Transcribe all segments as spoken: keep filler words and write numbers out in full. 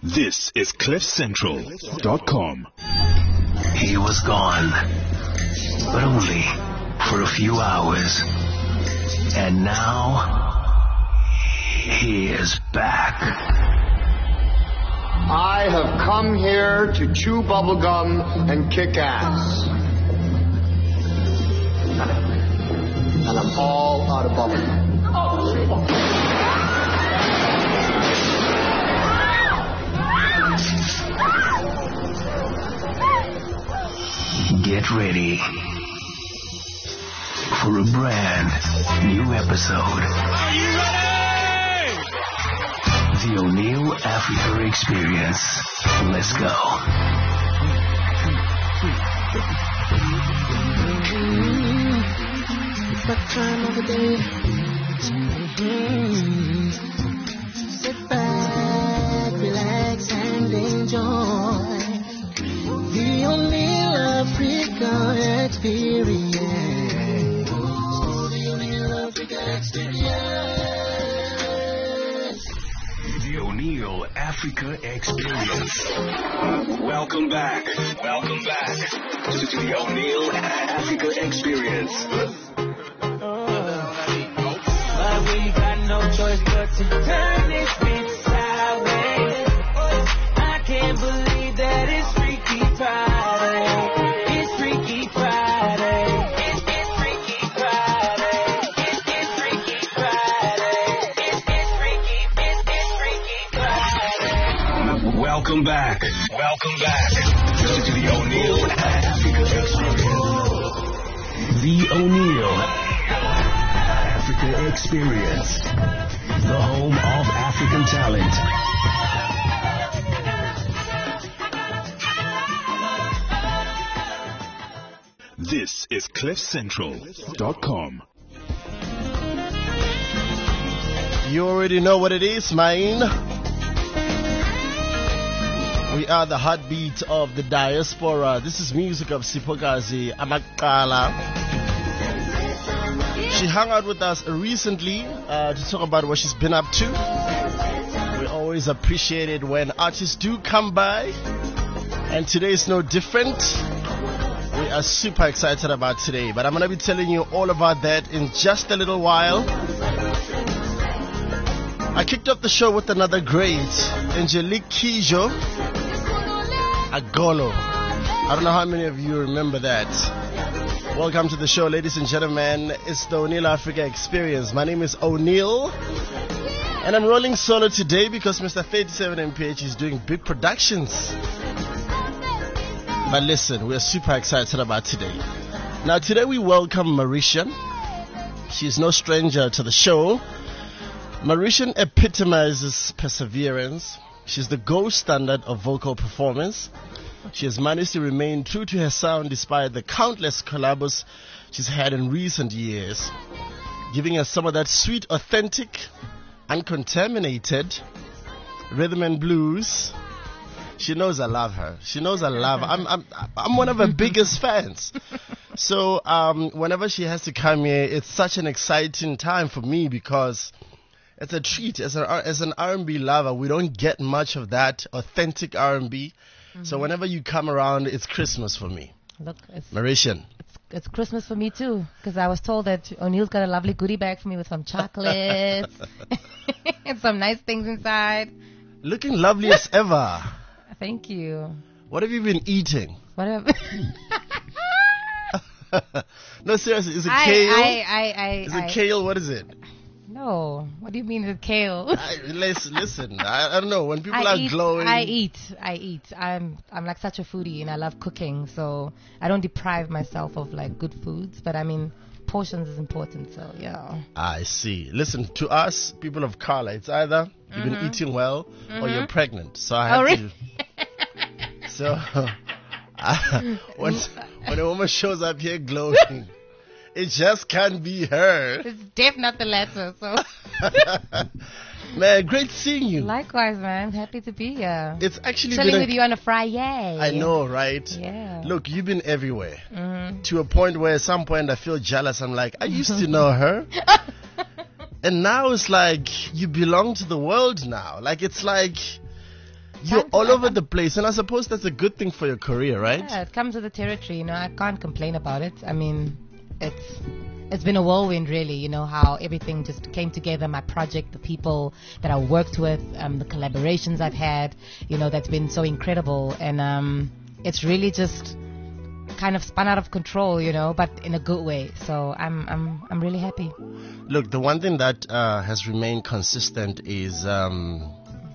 This is cliff central dot com. He was gone, but only for a few hours. And now, he is back. I have come here to chew bubblegum and kick ass. And I'm all out of bubblegum. Oh. Get ready for a brand new episode. Are you ready? The O'Neill Africa Experience. Let's go. It's that time of the day. Mm-hmm. Sit back, relax, and enjoy the O'Neill Africa Experience. Oh, the O'Neill Africa Experience. The O'Neill Africa Experience. Welcome back. Welcome back to the O'Neill Africa Experience. But we got no choice but to turn this bitch sideways. I can't believe that it's Freaky Friday. It's Freaky Friday. It's, it's Freaky Friday. It's, it's Freaky Friday. It's, it's Freaky, it's, it's Freaky Friday. Welcome back. Welcome back to the O'Neill Africa Experience. The O'Neill Africa Experience. The home of African talent. This is cliff central dot com. You already know what it is, man. We are the heartbeat of the diaspora. This is music of Sipokazi Amakala. She hung out with us recently uh, to talk about what she's been up to. We always appreciate it when artists do come by, and today is no different. We are super excited about today, but I'm going to be telling you all about that in just a little while. I kicked off the show with another great, Angelique Kidjo, Agolo. I don't know how many of you remember that. Welcome to the show, ladies and gentlemen. It's the O'Neill Africa Experience. My name is O'Neill, and I'm rolling solo today because Mister thirty-seven M P H is doing big productions. But listen, we're super excited about today. Now, today we welcome Mauritian. She's no stranger to the show. Mauritian epitomizes perseverance. She's the gold standard of vocal performance. She has managed to remain true to her sound despite the countless collabos she's had in recent years, giving us some of that sweet, authentic, uncontaminated rhythm and blues. She knows I love her. She knows I love her. I'm, I'm, I'm one of her biggest fans. So um, whenever she has to come here, it's such an exciting time for me because it's a treat. As an, as an R and B lover, we don't get much of that authentic R and B. Mm-hmm. So whenever you come around, it's Christmas for me. Look, it's, Mauritian. It's, it's Christmas for me too, because I was told that O'Neill's got a lovely goodie bag for me with some chocolates and some nice things inside. Looking lovely as ever. Thank you. What have you been eating? Whatever. No, seriously, is it I, kale? I, I, I, is I, it kale? What is it? No. What do you mean it's kale? I, listen, listen. I, I don't know. When people I are eat, glowing. I eat. I eat. I'm I'm like such a foodie and I love cooking, so I don't deprive myself of like good foods. But I mean, portions is important, so yeah. I see. Listen, to us, people of color, it's either you've Mm-hmm. been eating well Mm-hmm. or you're pregnant. So I have Oh, really? to. So I, when when a woman shows up here glowing, it just can't be her. It's definitely not the latter, so. Man, great seeing you. Likewise, man. Happy to be here. It's actually Chilling been a, with you on a Friday. I know, right? Yeah. Look, you've been everywhere. Mm-hmm. To a point where at some point I feel jealous. I'm like, I used to know her. And now it's like you belong to the world now. Like it's like You're time to all crack over on. the place, and I suppose that's a good thing for your career, right? Yeah, it comes with the territory. You know, I can't complain about it. I mean, it's it's been a whirlwind, really. You know how everything just came together. My project, the people that I worked with, um, the collaborations I've had. You know, that's been so incredible, and um, it's really just kind of spun out of control. You know, but in a good way. So I'm I'm I'm really happy. Look, the one thing that uh, has remained consistent is, um,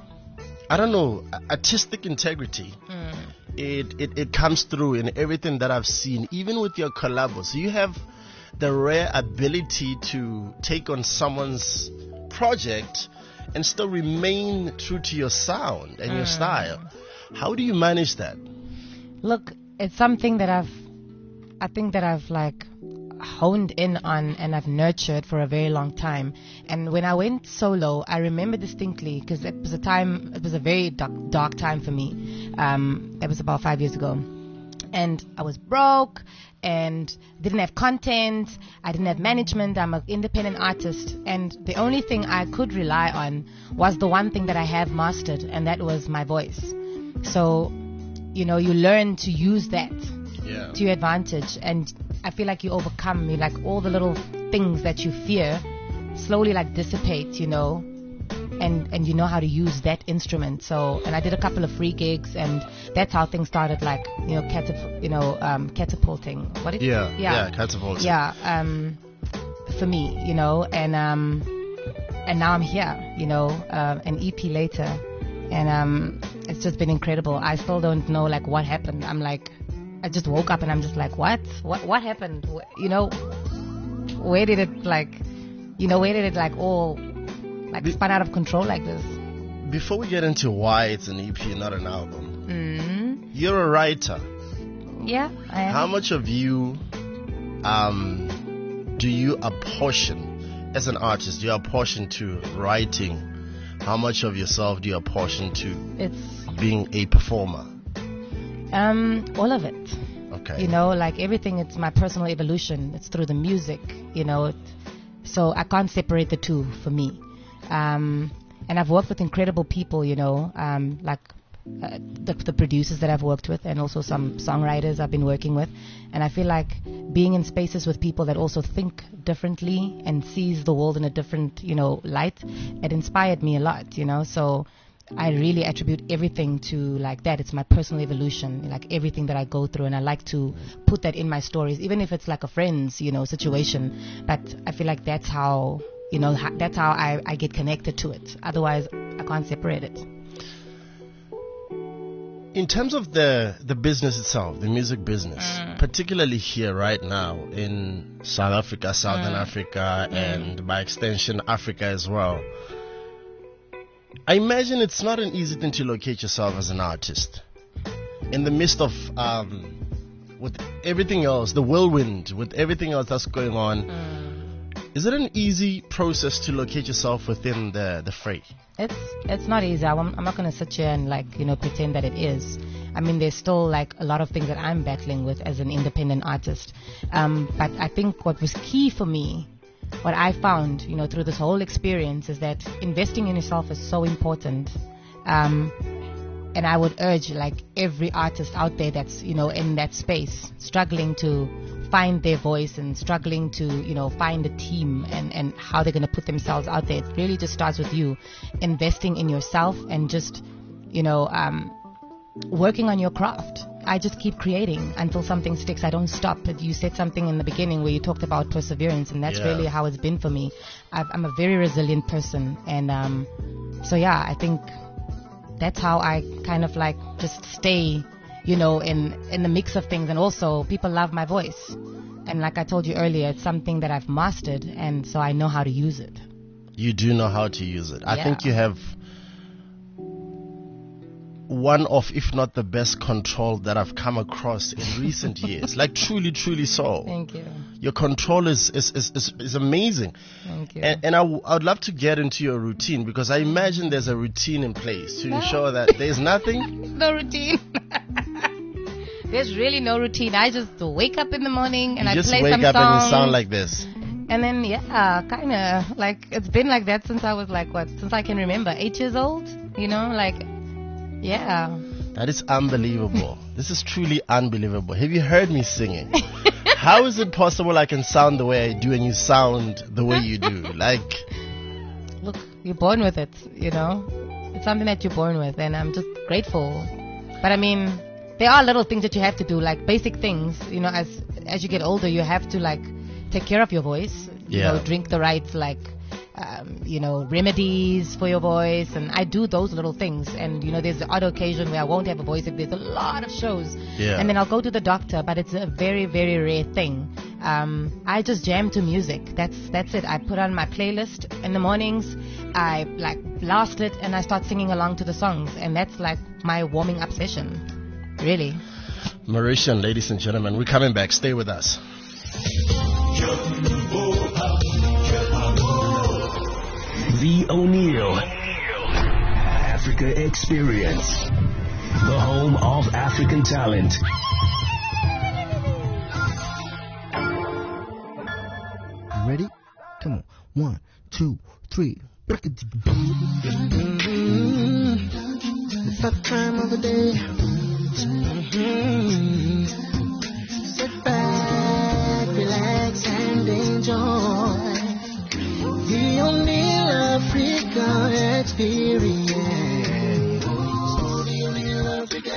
I don't know, artistic integrity. Mm. It, it it comes through in everything that I've seen, even with your collabos. So you have the rare ability to take on someone's project and still remain true to your sound and your Mm. style. How do you manage that? Look, it's something that I've, I think that I've like honed in on and I've nurtured for a very long time. And when I went solo, I remember distinctly because it was a time, it was a very dark, dark time for me. Um, it was about five years ago. And I was broke and didn't have content. I didn't have management. I'm an independent artist. And the only thing I could rely on was the one thing that I have mastered, and that was my voice. So, you know, you learn to use that Yeah. to your advantage, and I feel like you overcome, you like all the little things that you fear slowly like dissipate, you know, and and you know how to use that instrument. So, and I did a couple of free gigs, and that's how things started, like, you know, catap- you know, um, catapulting. What did Yeah, yeah, yeah, catapulting. yeah, um, for me, you know, and um, and now I'm here, you know, uh, an E P later, and um, it's just been incredible. I still don't know like what happened. I'm like, I just woke up and I'm just like, what, what, what happened? Wh- You know, where did it like, you know, where did it like all like Be- spun out of control like this? Before we get into why it's an E P, not an album, Mm, you're a writer. yeah, I am. How much of you um, do you apportion as an artist? Do you apportion to writing? How much of yourself do you apportion to It's being a performer? um all of it. Okay. You know, like everything, it's my personal evolution. It's through the music, you know. It, so I can't separate the two for me. Um, and I've worked with incredible people, you know, um, like uh, the, the producers that I've worked with, and also some songwriters I've been working with. And I feel like being in spaces with people that also think differently and sees the world in a different, you know, light, it inspired me a lot, you know. So I really attribute everything to like that. It's my personal evolution, like everything that I go through, and I like to put that in my stories, even if it's like a friend's, you know, situation. But I feel like that's how, you know, ha- that's how I, I get connected to it. Otherwise, I can't separate it. In terms of the, the business itself, the music business, Mm. particularly here right now in South Africa, Southern Mm. Africa, and by extension Africa as well, I imagine it's not an easy thing to locate yourself as an artist. In the midst of, um, with everything else, the whirlwind, with everything else that's going on, is it an easy process to locate yourself within the, the fray? It's it's not easy. I'm, I'm not going to sit here and like, you know, pretend that it is. I mean, there's still like a lot of things that I'm battling with as an independent artist. Um, but I think what was key for me, what I found, you know, through this whole experience, is that investing in yourself is so important. Um, and I would urge like every artist out there that's, you know, in that space, struggling to find their voice and struggling to, you know, find a team and, and how they're going to put themselves out there. It really just starts with you investing in yourself and just, you know, um, working on your craft. I just keep creating until something sticks. I don't stop. You said something in the beginning where you talked about perseverance, and that's Yeah. really how it's been for me. I've, I'm a very resilient person, and um, so yeah, I think that's how I kind of like just stay, you know, in in the mix of things. And also, people love my voice, and like I told you earlier, it's something that I've mastered, and so I know how to use it. You do know how to use it. I Yeah. think you have one of, if not the best control that I've come across in recent years. Like truly, truly so. Thank you. Your control is is, is, is, is amazing. Thank you. And, and I, w- I would love to get into your routine, because I imagine there's a routine in place to ensure that there's nothing. No routine. There's really no routine. I just wake up in the morning and You I just play wake some up songs. and you sound like this. And then, yeah, kind of like it's been like that since I was like, what, since I can remember, eight years old, you know, like Yeah. That is unbelievable. This is truly unbelievable. Have you heard me singing? How is it possible I can sound the way I do and you sound the way you do? Like, look, you're born with it, you know. It's something that you're born with, and I'm just grateful. But I mean, there are little things that you have to do, like basic things. You know, as as you get older, you have to like take care of your voice. You Yeah. know, drink the right like. Um, you know, remedies for your voice, and I do those little things. And you know, there's the odd occasion where I won't have a voice if there's a lot of shows, Yeah. and then I'll go to the doctor. But it's a very, very rare thing. Um, I just jam to music. That's that's it. I put on my playlist in the mornings. I like blast it, and I start singing along to the songs, and that's like my warming up session. Really. Mauritian, ladies and gentlemen, we're coming back. Stay with us. The O'Neill Africa Experience, the home of African talent. You ready? Come on. One, two, three. It's that time of the day. Sit back, relax, and enjoy the O'Neill Africa Experience. The O'Neill Africa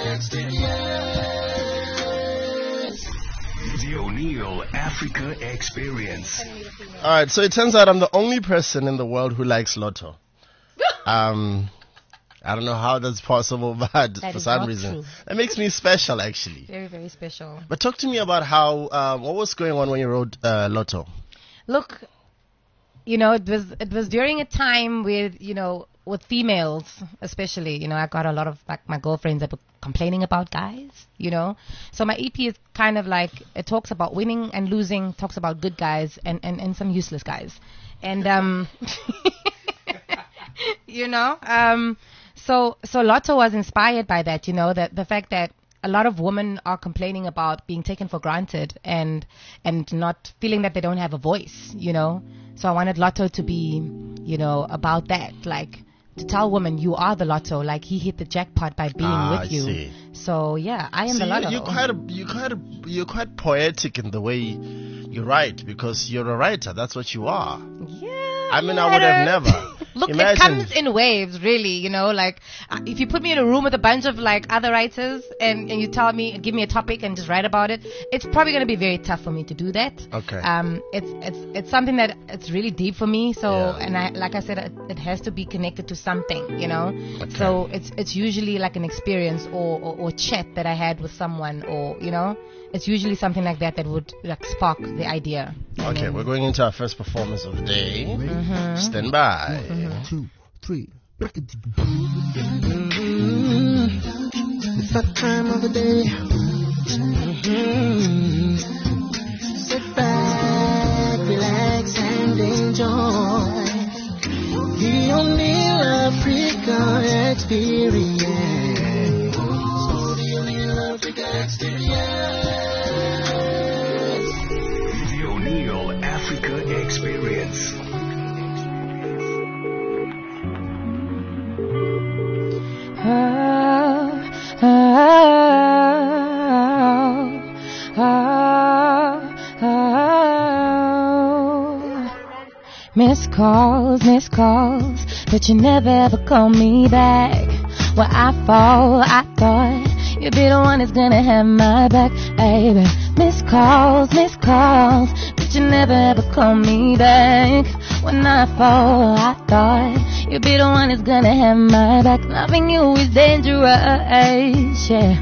Experience. The O'Neill Africa Experience. All right, so it turns out I'm the only person in the world who likes Lotto. Um, I don't know how that's possible, but That for is some not reason, true. that makes me special, actually. Very, very special. But talk to me about how, um, what was going on when you wrote uh, Lotto? Look, you know, it was it was during a time with, you know, with females especially, you know, I got a lot of like my girlfriends that were complaining about guys, you know. So my E P is kind of like, it talks about winning and losing, talks about good guys and, and, and some useless guys. And, um, you know, um, so, so Lotto was inspired by that, you know, that the fact that a lot of women are complaining about being taken for granted and, and not feeling that they don't have a voice, you know. So I wanted Lotto to be, you know, about that, like to tell women you are the Lotto, like he hit the jackpot by being Ah, with I you. see. So yeah, I am See, the Lotto. you, you're quite a, you quite a, you're quite poetic in the way you write, because you're a writer. That's what you are. Yeah. I mean, I would have matter. never. Look, it Imagine- comes in waves, really, you know, like uh, if you put me in a room with a bunch of like other writers and, and you tell me, give me a topic and just write about it, it's probably going to be very tough for me to do that. Okay. Um, it's, it's, it's something that it's really deep for me. So, Yeah. and I, like I said, it, it has to be connected to something, you know, Okay. so it's, it's usually like an experience or, or, or chat that I had with someone, or, you know, it's usually something like that that would like spark the idea. you Okay, know? we're going into our first performance of the day. Mm-hmm. Stand by. Two, three. It's that time of the day. Sit back, relax, and enjoy the O'Neill Africa Experience. The O'Neill Africa Experience. The O'Neill Africa Experience. Oh, oh, oh, oh. Missed calls, missed calls, but you never ever call me back. Well, I fall, I thought you'd be the one that's gonna have my back, baby. Missed calls, missed calls, but you never ever call me back. When I fall, I thought you'd be the one that's gonna have my back. Loving you is dangerous, yeah.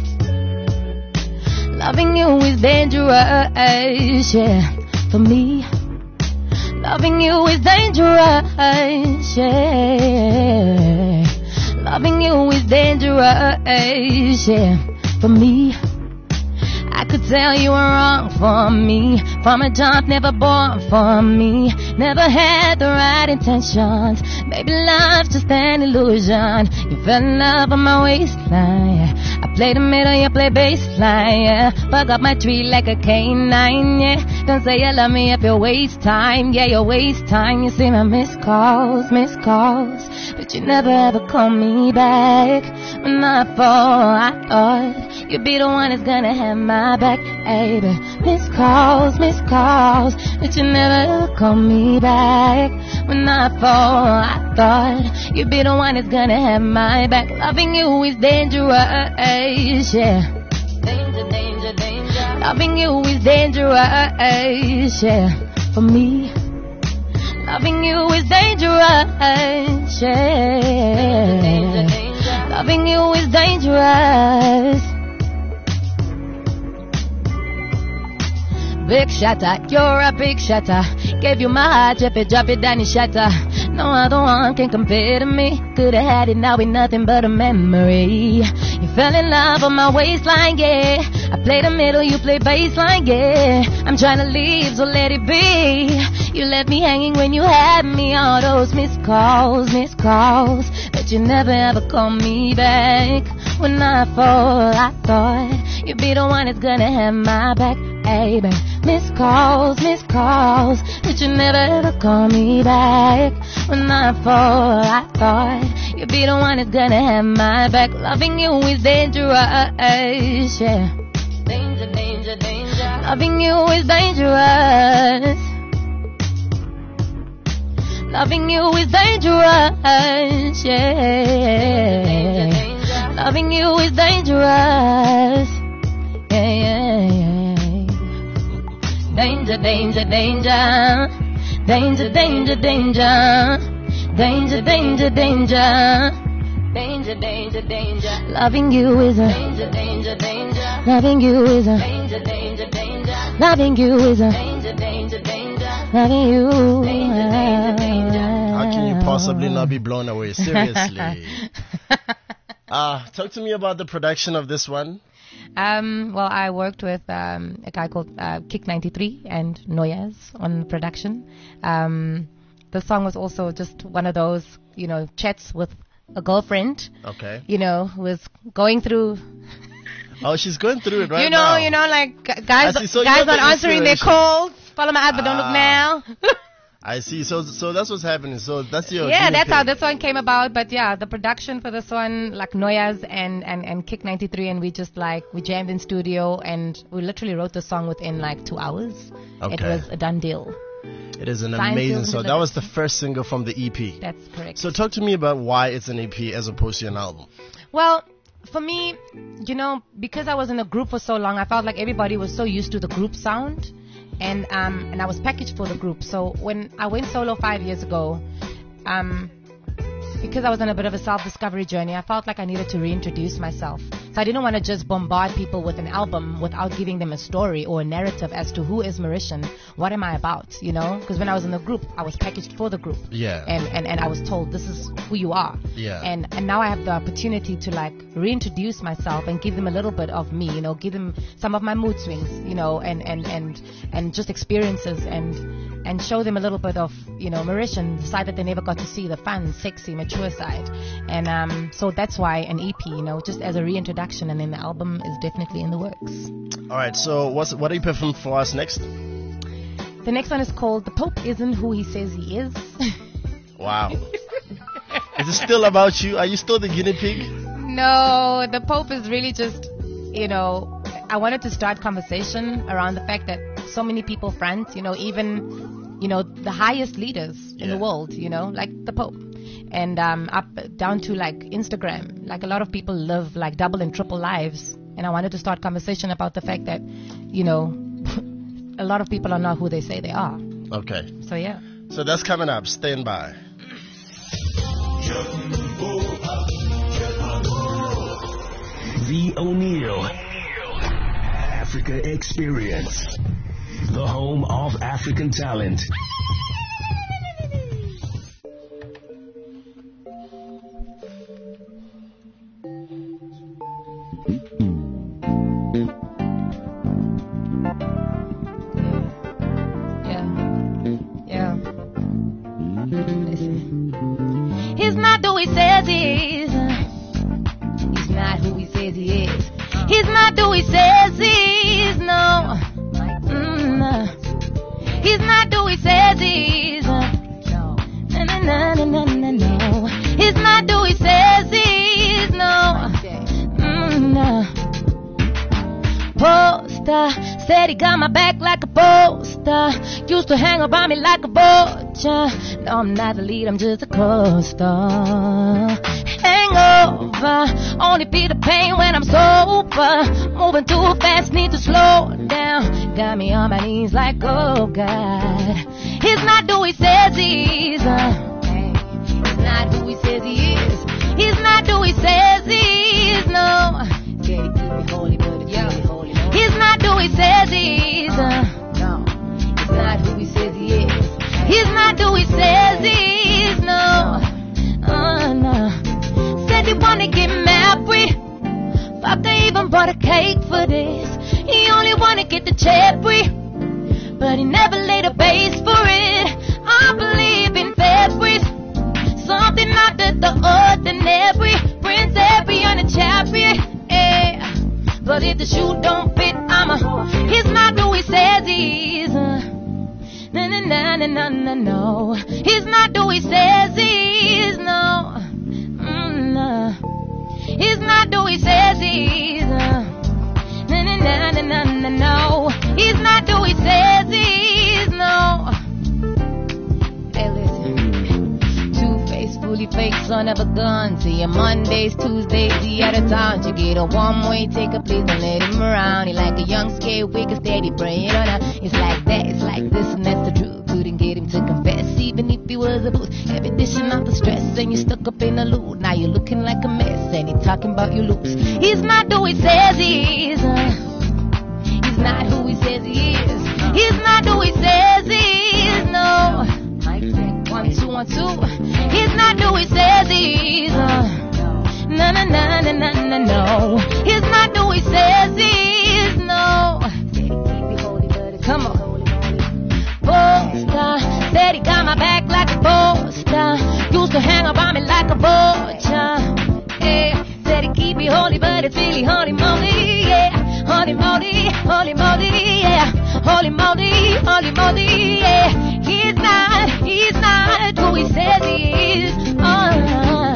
Loving you is dangerous, yeah. For me, loving you is dangerous, yeah. Loving you is dangerous, yeah. For me, I could tell you were wrong for me. From a jump, never born for me. Never had the right intentions. Maybe love's just an illusion. You fell in love on my waistline, yeah. I play the middle, you play bassline, yeah. Fuck up my tree like a canine, yeah. Don't say you love me if you waste time, yeah, you waste time. You see my missed calls, missed calls, but you never ever call me back. When I fall, I thought you'd be the one that's gonna have my back, baby. Missed calls, missed calls, but you never call me back. When I fall, I thought you'd be the one that's gonna have my back. Loving you is dangerous, yeah. Danger, danger, danger. Loving you is dangerous, yeah. For me, loving you is dangerous, yeah. Danger, danger, danger. Loving you is dangerous. Big shatter, you're a big shatter. Gave you my heart, drop it, drop it, down and shatter. No other one can compare to me. Could've had it, now ain't nothing but a memory. You fell in love on my waistline, yeah. I play the middle, you play bassline, yeah. I'm trying to leave, so let it be. You left me hanging when you had me. All those missed calls, missed calls, but you never ever call me back. When I fall, I thought you'd be the one that's gonna have my back, baby. Missed calls, missed calls, but you never ever call me back. When I fall, I thought you'd be the one that's gonna have my back. Loving you is dangerous, yeah. Danger, danger, danger. Loving you is dangerous. Loving you is dangerous, yeah. Danger, danger, danger. Loving you is dangerous, yeah, yeah, yeah. Danger, danger, danger. Danger, danger, danger. Danger, danger, danger. Danger, danger, danger. Loving you is a danger, danger, danger. Loving you is a danger, danger, danger. Loving you is a danger, danger, danger. Loving you. Danger, danger, danger. How can you possibly not be blown away? Seriously. uh, talk to me about the production of this one. Um, well, I worked with um, a guy called uh, Kick ninety-three and Noyaz on production. Um, the song was also just one of those, you know, chats with a girlfriend. Okay. You know, who was going through. Oh, she's going through it right you know, now. You know, like gu- guys, see, so guys you're not the answering their inspiration. calls. Follow my ad, but don't look Ah. now. I see. So, so that's what's happening. So that's your. Yeah, guinea that's how pig. this one came about. But yeah, the production for this one, like Noyaz and, and, and Kick ninety-three, and we just like, we jammed in studio and we literally wrote the song within like two hours. Okay. It was a done deal. It is an Signed, amazing sealed, song. and That was the delivered. first single from the E P. That's correct. So talk to me about why it's an E P as opposed to an album. Well, for me, you know, because I was in a group for so long, I felt like everybody was so used to the group sound. And um and I was packaged for the group. So when I went solo five years ago, um because I was on a bit of a self-discovery journey, I felt like I needed to reintroduce myself. So I didn't want to just bombard people with an album without giving them a story or a narrative as to who is Mauritian, what am I about, you know? Because when I was in the group, I was packaged for the group. Yeah. And, and, and I was told, this is who you are. Yeah. And and now I have the opportunity to like reintroduce myself and give them a little bit of me, you know, give them some of my mood swings, you know, and, and, and, and just experiences and and show them a little bit of, you know, Mauritian, the side that they never got to see, the fun, sexy, mature side. And um, so that's why an E P, you know, just as a reintroduction, and then the album is definitely in the works. All right. So what's what are you performing for us next? The next one is called The Pope Isn't Who He Says He Is. Wow. Is it still about you? Are you still the guinea pig? No, the Pope is really just, you know, I wanted to start conversation around the fact that so many people front, you know, even, you know, the highest leaders in Yeah. the world, you know, like the Pope. And um, up down to like Instagram, like a lot of people live like double and triple lives. And I wanted to start conversation about the fact that, you know, a lot of people are not who they say they are. Okay. So yeah. So that's coming up. Stand by. The O'Neill Africa Experience, the home of African talent. Yeah. Yeah. Listen. He's not who he says he is. He's not who he says he is. He's not who he says he is. No. Mm, he's not who he says he is. No. No, no, no, no, no, no. He's not who he says he is. No. poster. Said he got my back like a poster. Used to hang around me like a vulture. No, I'm not the lead, I'm just a co-star. Hangover, only feel the pain when I'm sober. Moving too fast, need to slow down. Got me on my knees like, oh God. He's not who he says he is. Uh, he's not who he says he is. He's not who he says he is, no. Yeah, he keep me holy, but he keep me holy. He's not who he says he is. Uh, no, he's not who he says he is. He's not who he says he is, no. Uh, no. Said he wanna get married. Fuck, I even bought a cake for this. He only wanna get the cherry, but he never laid a base for it. I believe in fairies, something out of the ordinary. Prince Harry on a chariot, yeah. But if the shoe don't fit, I'm a. He's not who he says he is. Uh, no, no, no, no, no, no, no. He's not who he says he is. No, mm, no. He's not who he says he is. Uh, no, no, no, no, no, no, no. He's not who he says he is. No. Hey, listen. Two-faced, fully fake son of a gun. See you Mondays, Tuesdays, he out of town. You get a one-way ticket, please don't let him around. He like a young, scared, wicked, steady brain. Oh, no. It's like that, it's like this, and that's the truth. Couldn't get him to confess, even if he was a booth. Every dishing out the stress, and you stuck up in the loot. Now you're looking like a mess, and he talking about you loose. He's not who he says he is. Uh, he's not who he says he is. He's not who he says he is. No. One, two, one, two. He's not who he says he is. Uh, no, no, no, no, no, no, no. He's not who he says he is. No. Come on. Poster, said he got my back like a poster. Used to hang around me like a vulture. Yeah, said he keep me holy, but it's really holy moly. Yeah, holy moly, holy moly. Yeah, holy moly, holy moly. Yeah, he's not, he's not who he says he is. Alright.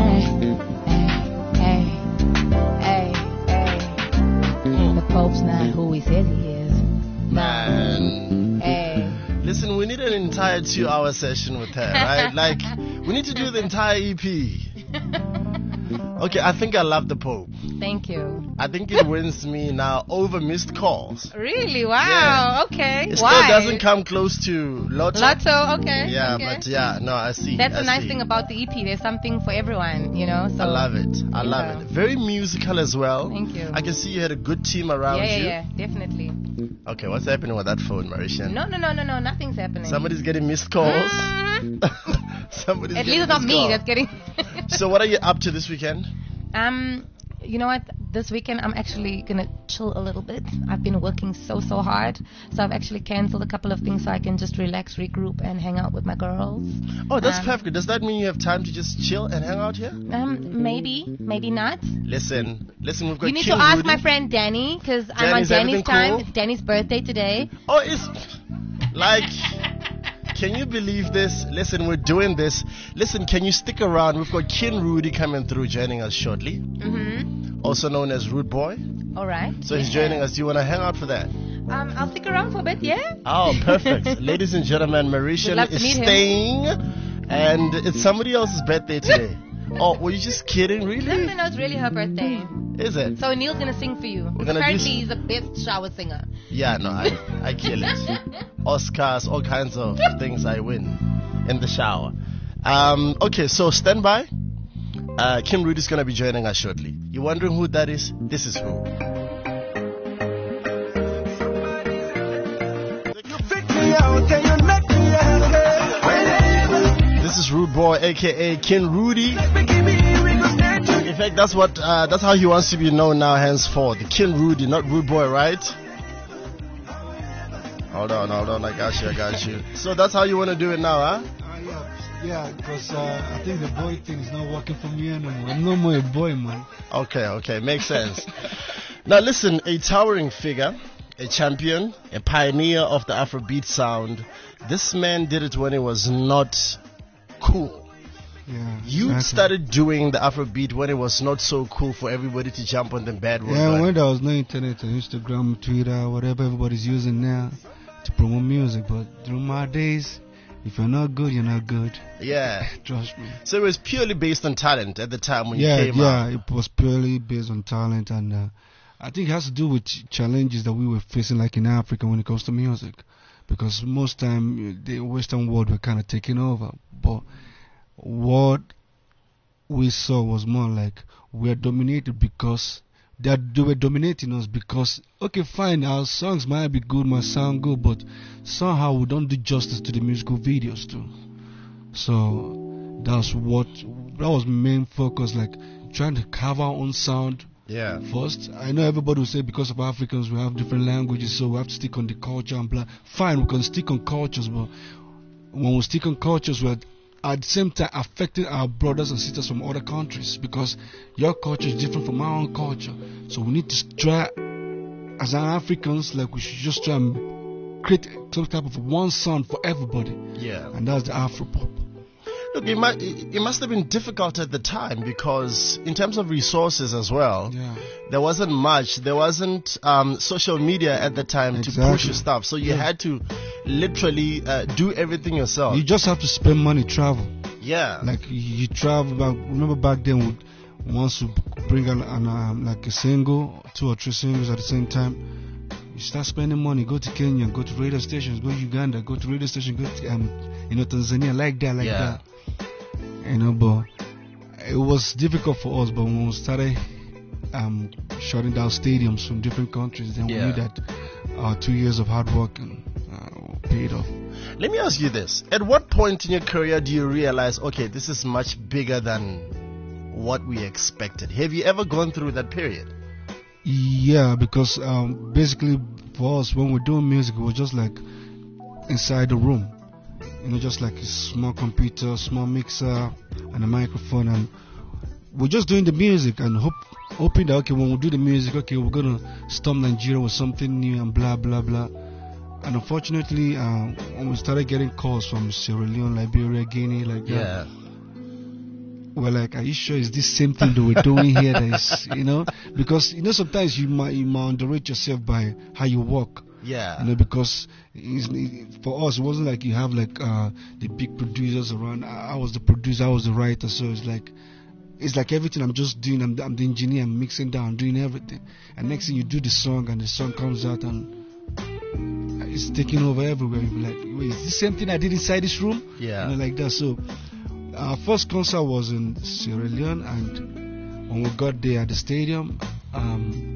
Hey, hey, hey, hey. The Pope's not who he says he is. Man. Hey. Listen, we need an entire two-hour session with her, right? Like, we need to do the entire E P. Okay, I think I love the Pope. Thank you. I think it wins me now over missed calls. Really? Wow. Yeah. Okay. It Why? still doesn't come close to Lotto. Lotto. Okay. Yeah, okay. but yeah, no, I see. That's I the nice see. thing about the E P. There's something for everyone, you know. So I love it. I love yeah. it. Very musical as well. Thank you. I can see you had a good team around yeah, yeah, you. yeah, definitely. Okay, what's happening with that phone, Marisha? No, no, no, no, no. Nothing's happening. Somebody's getting missed calls. Mm. Somebody's At getting least it's not missed me call. that's getting. So what are you up to this weekend? Um, you know what? This weekend I'm actually gonna chill a little bit. I've been working so so hard, so I've actually cancelled a couple of things so I can just relax, regroup, and hang out with my girls. Oh, that's Um, perfect. Does that mean you have time to just chill and hang out here? Um, maybe, maybe not. Listen, listen, we've got You need King to ask Rudy. my friend Danny, because I'm on Danny's Danny's everything time. cool? It's Danny's birthday today. Oh, it's like, can you believe this? Listen, we're doing this. Listen, can you stick around? We've got King Rudy coming through, joining us shortly. Mm-hmm. Also known as Rude Boy. All right. So he's joining us. Do you want to hang out for that? Um, I'll stick around for a bit, yeah? Oh, perfect. Ladies and gentlemen, Would Mauritian love to is meet him. staying, and it's somebody else's birthday today. Oh, were you just kidding? No, Really? no, no, it's really her birthday. Is it? So Neil's gonna sing for you. We're Because gonna do apparently s- he's the best shower singer. Yeah, no, I, I kill it. Oscars, all kinds of things I win in the shower. Um, okay, so stand by. Uh, Kim Rudy's gonna be joining us shortly. You wondering who that is? This is who. This is Rude Boy, aka King Rudy. In fact, that's what uh, that's how he wants to be known now, henceforth. King Rudy, not Rude Boy, right? Hold on, hold on, I got you, I got you. So that's how you want to do it now, huh? Yeah, because uh, I think the boy thing is not working for me anymore. I'm no more a boy, man. Okay, okay, makes sense. Now listen, a towering figure, a champion, a pioneer of the Afrobeat sound. This man did it when it was not cool. Yeah. You exactly. started doing the Afrobeat when it was not so cool for everybody to jump on the bandwagon. Yeah, when there was no internet and Instagram, Twitter, whatever everybody's using now to promote music. But through my days, if you're not good, you're not good. Yeah. Trust me. So it was purely based on talent at the time when yeah, you came yeah, out. Yeah, it was purely based on talent, and uh, I think it has to do with ch- challenges that we were facing, like in Africa, when it comes to music. Because most time the Western world were kind of taking over, but what we saw was more like we are dominated because they, are, they were dominating us because, okay, fine, our songs might be good, might sound good, but somehow we don't do justice to the musical videos too. So that's what, that was main focus, like trying to carve our own sound. Yeah. First, I know everybody will say because of Africans we have different languages, so we have to stick on the culture and blah. Fine, we can stick on cultures, but when we stick on cultures, we're at the same time affecting our brothers and sisters from other countries because your culture is different from our own culture. So we need to try, as Africans, like we should just try and create some type of one sound for everybody. Yeah. And that's the Afropop. Look, it, might, it must have been difficult at the time because in terms of resources as well, yeah. there wasn't much. There wasn't um, social media at the time exactly. to push your stuff. So you yeah. had to literally uh, do everything yourself. You just have to spend money, travel. Yeah. Like you, you travel back. Remember back then, would once you bring an, an um, like a single, two or three singles at the same time, you start spending money. Go to Kenya, go to radio stations, go to Uganda, go to radio station, go to um, you know Tanzania, like that, like yeah. that. You know, but it was difficult for us. But when we started um, shutting down stadiums from different countries, then yeah. we knew that our two years of hard work and, uh, paid off. Let me ask you this: at what point in your career do you realize, okay, this is much bigger than what we expected? Have you ever gone through that period? Yeah, because um, basically for us, when we're doing music, we're just like inside the room. You know, just like a small computer, small mixer, and a microphone, and we're just doing the music and hope, hoping that, okay, when we do the music, okay, we're gonna storm Nigeria with something new and blah blah blah. And unfortunately, uh, when we started getting calls from Sierra Leone, Liberia, Guinea, like yeah. that, we're like, are you sure it's this same thing that we're doing here? That is, you know, because you know sometimes you might you might underrate yourself by how you walk. Yeah. You know, because it's, it, for us, it wasn't like you have like uh, the big producers around. I, I was the producer, I was the writer, so it's like it's like everything I'm just doing. I'm, I'm the engineer, I'm mixing down, doing everything. And next thing you do the song, and the song comes out, and it's taking over everywhere. You'll be like, wait, is this the same thing I did inside this room? Yeah. You know, like that. So our first concert was in Sierra Leone, and when we got there at the stadium, um,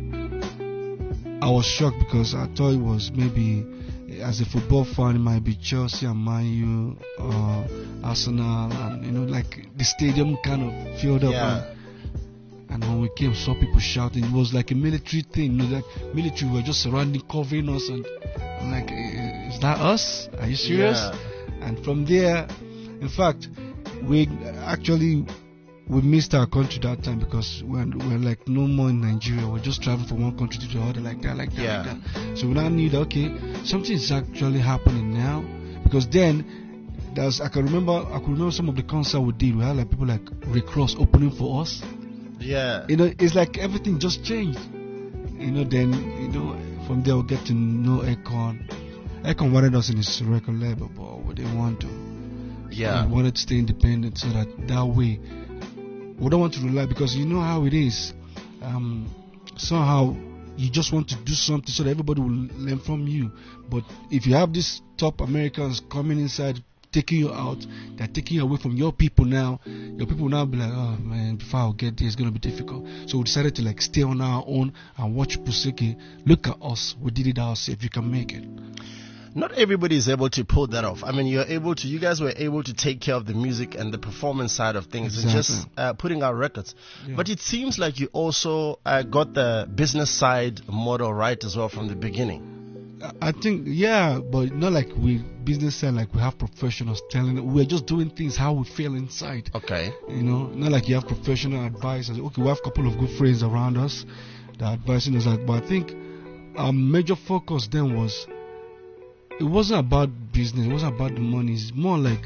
I was shocked because I thought it was maybe, as a football fan, it might be Chelsea and Man U, uh, Arsenal, and you know, like the stadium kind of filled up. Yeah. And, and when we came, saw people shouting. It was like a military thing. You know, like military were just surrounding, covering us, and I'm like, is that us? Are you serious? Yeah. And from there, in fact, we actually. We missed our country that time because we're, we're like no more in Nigeria. We're just traveling from one country to the other, like that, like that, yeah. like that. So we now knew that, okay, something is actually happening now. Because then, there's, I can remember, I can remember some of the concerts we did. We had like people like Rick Ross opening for us. Yeah. You know, it's like everything just changed. You know, then, you know, from there we get to know Akon. Akon wanted us in his record label, but we didn't want to. Yeah. We wanted to stay independent so that that way, we don't want to rely, because you know how it is. Um, somehow you just want to do something so that everybody will learn from you. But if you have these top Americans coming inside, taking you out, they're taking you away from your people now. Your people will now be like, oh man, before I get there, it's going to be difficult. So we decided to like stay on our own and watch Puseke. Look at us. We did it ourselves. You can make it. Not everybody is able to pull that off. I mean, you're able to, you guys were able to take care of the music and the performance side of things, exactly. and just uh, putting out records. Yeah. But it seems like you also uh, got the business side model right as well from the beginning. I think, yeah, but not like we business side, like we have professionals telling, we're just doing things how we feel inside. Okay. You know, not like you have professional advice. Okay, we have a couple of good friends around us that are advising us, but I think our major focus then was, it wasn't about business, it wasn't about the money. It's more like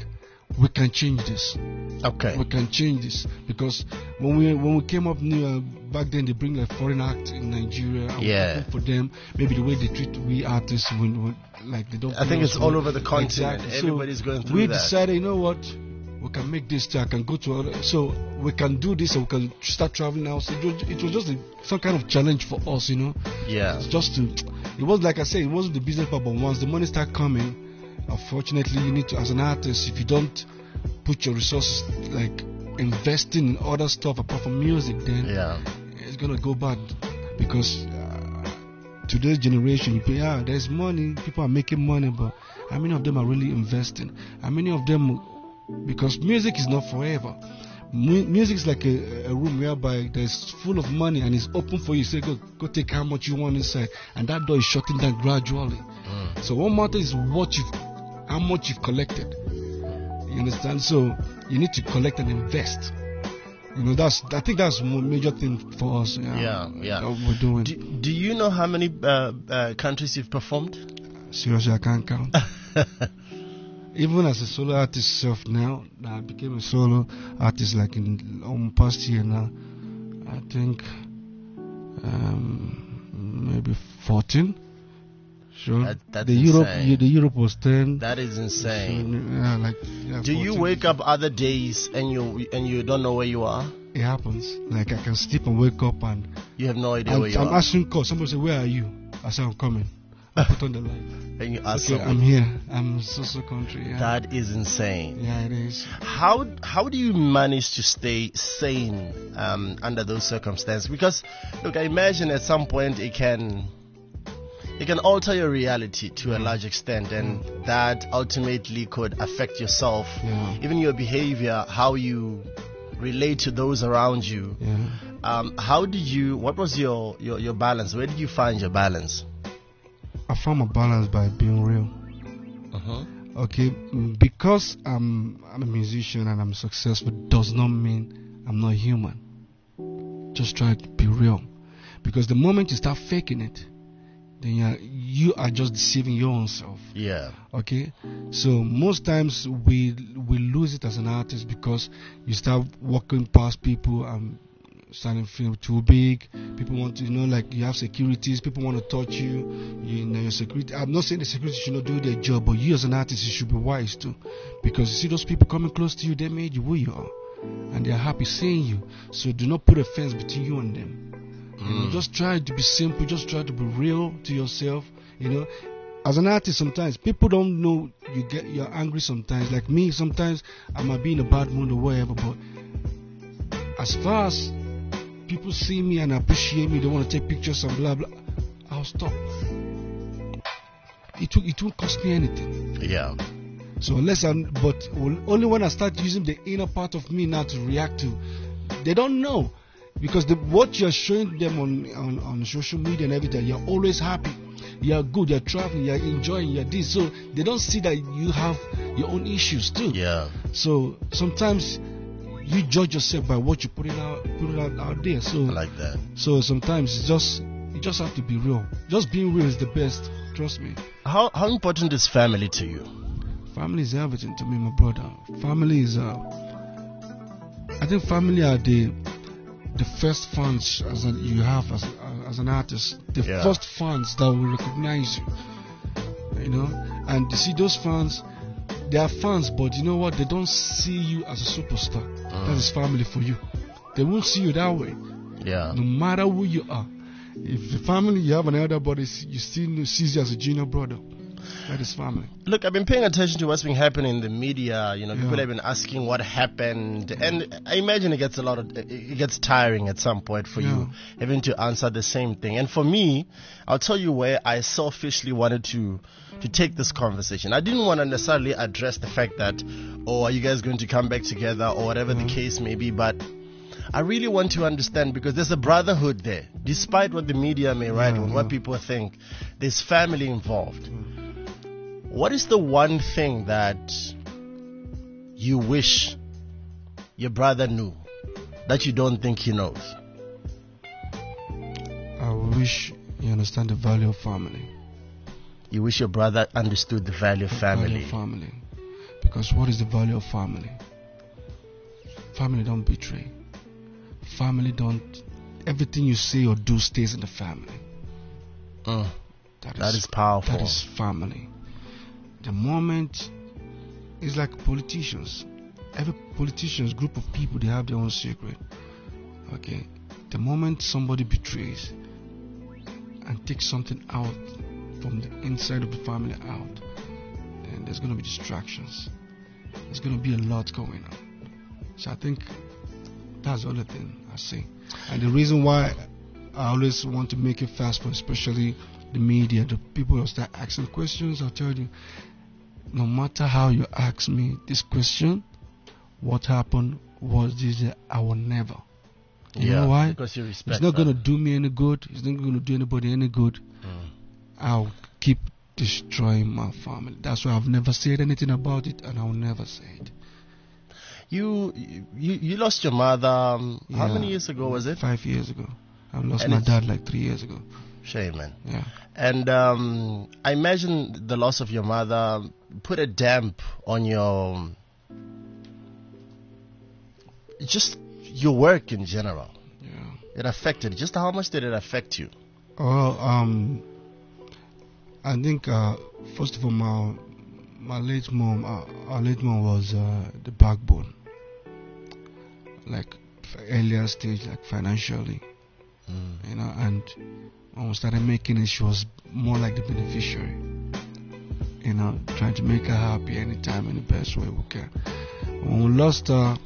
we can change this. Okay. We can change this because when we when we came up new uh, back then, they bring like foreign act in Nigeria. And Yeah. for them, maybe the way they treat we artists, when, when like they don't. I think pay it's us all well. over the continent. Exactly. Everybody's so going through we that. decided, you know what, we can make this. I can go to other, so we can do this, and we can start traveling now. So it was, it was just a, some kind of challenge for us, you know. Yeah. It's just to, it was like I said, it wasn't the business part, but once the money start coming, unfortunately, you need to, as an artist, if you don't put your resources like investing in other stuff apart from music, then Yeah. it's gonna go bad because uh, today's generation, you pay, ah, there's money, people are making money, but how many of them are really investing? How many of them, because music is not forever. Mu- music is like a, a room whereby there's full of money and it's open for you. Say, go, go take how much you want inside, and that door is shutting down gradually. Mm. So what matters is what you've, how much you've collected. You understand? So you need to collect and invest. You know, that's, I think that's one major thing for us. Yeah, Yeah, yeah. that we're doing. Do, do you know how many uh, uh, countries you've performed? Seriously, I can't count. Even as a solo artist self now, I became a solo artist like in um, past year now. I think um, maybe fourteen. Sure. That- that's the Europe, insane. yeah, the Europe was ten. That is insane. Yeah, like yeah, Do you fourteen. wake up other days and you and you don't know where you are? It happens. Like I can sleep and wake up and You have no idea I'm, where you I'm are. answering calls. Somebody say, "Where are you?" I say, "I'm coming." I put on the light. And you ask Okay, someone. I'm here. I'm so so country. Yeah. That is insane. yeah, it is. How how do you manage to stay sane um, under those circumstances? Because look, I imagine at some point it can it can alter your reality to a large extent, and that ultimately could affect yourself, Yeah. even your behavior, how you relate to those around you. Yeah. Um, how did you? What was your, your your balance? Where did you find your balance? I found my balance by being real. Uh-huh. Okay, mm, because I'm I'm a musician and I'm successful does not mean I'm not human. Just try to be real, because the moment you start faking it, then you are, you are just deceiving your own self. Yeah. Okay, so most times we we lose it as an artist because you start walking past people and starting to feel too big. People want to, you know, like you have securities. People want to touch you. You know, your security. I'm not saying the security should not do their job, but you as an artist, you should be wise too, because you see those people coming close to you. They made you who you are, and they are happy seeing you. So do not put a fence between you and them. You know, just try to be simple. Just try to be real to yourself. You know, as an artist, sometimes people don't know you get you're angry. Sometimes, like me, sometimes I might be in a bad mood or whatever. But as far as people see me and appreciate me, they want to take pictures and blah blah, I'll stop. It will, it won't cost me anything. Yeah. So unless I, but only when I start using the inner part of me now to react to, they don't know, because the, what you're showing them on, on on social media and everything, you're always happy, you're good, you're traveling, you're enjoying, you're this. So they don't see that you have your own issues too. Yeah. So sometimes you judge yourself by what you put it out, put it out, out there. So I like that. so sometimes it's just you just have to be real. Just being real is the best. Trust me. How how important is family to you? Family is everything to me, my brother. Family is, uh, I think family are the the first fans as a, you have as as an artist. The Yeah. first fans that will recognize you. You know, and you see those fans, they are fans, but you know what? They don't see you as a superstar. Mm. That is family for you. They won't see you that way. Yeah. No matter who you are. If the family you have an elder brother, you still sees you as a junior brother. That is family. Look, I've been paying attention to what's been happening in the media. You know, people Yeah. have been asking what happened, and I imagine it gets a lot of, it gets tiring at some point for you having to answer the same thing. And for me, I'll tell you where I selfishly wanted to to take this conversation. I didn't want to necessarily address the fact that, oh, are you guys going to come back together or whatever the case may be, but I really want to understand, because there's a brotherhood there. Despite what the media may write Yeah, and yeah. what people think, there's family involved. What is the one thing that you wish your brother knew that you don't think he knows? I wish you understand the value of family. You wish your brother understood the value of Value family. of family. Because what is the value of family? Family don't betray. Family don't. Everything you say or do stays in the family. Mm. That, that is, is powerful. That is family. The moment it's like politicians. Every politician's group of people, they have their own secret. Okay. The moment somebody betrays and takes something out from the inside of the family out, then there's going to be distractions. There's going to be a lot going on. So I think that's the other thing I see. And the reason why I always want to make it fast for especially the media, the people who start asking questions, I'll tell you, no matter how you ask me this question, what happened was this, I will never. You yeah, know why? Because you respect It's not them. going to do me any good. It's not going to do anybody any good. Mm. I'll keep destroying my family. That's why I've never said anything about it, and I'll never say it. You you you lost your mother. Um, Yeah. How many years ago was it? Five years ago. I lost And my it's- dad like three years ago. Shame, man. Yeah. And um, I imagine the loss of your mother put a damp on your just your work in general. Yeah. It affected. Just how much did it affect you? Well, um, I think uh, first of all, my my late mom, uh, our late mom was uh, the backbone. Like f- earlier stage, like financially, Mm. you know, and when we started making it, she was more like the beneficiary. You know, trying to make her happy anytime in the best way we can. When we lost her,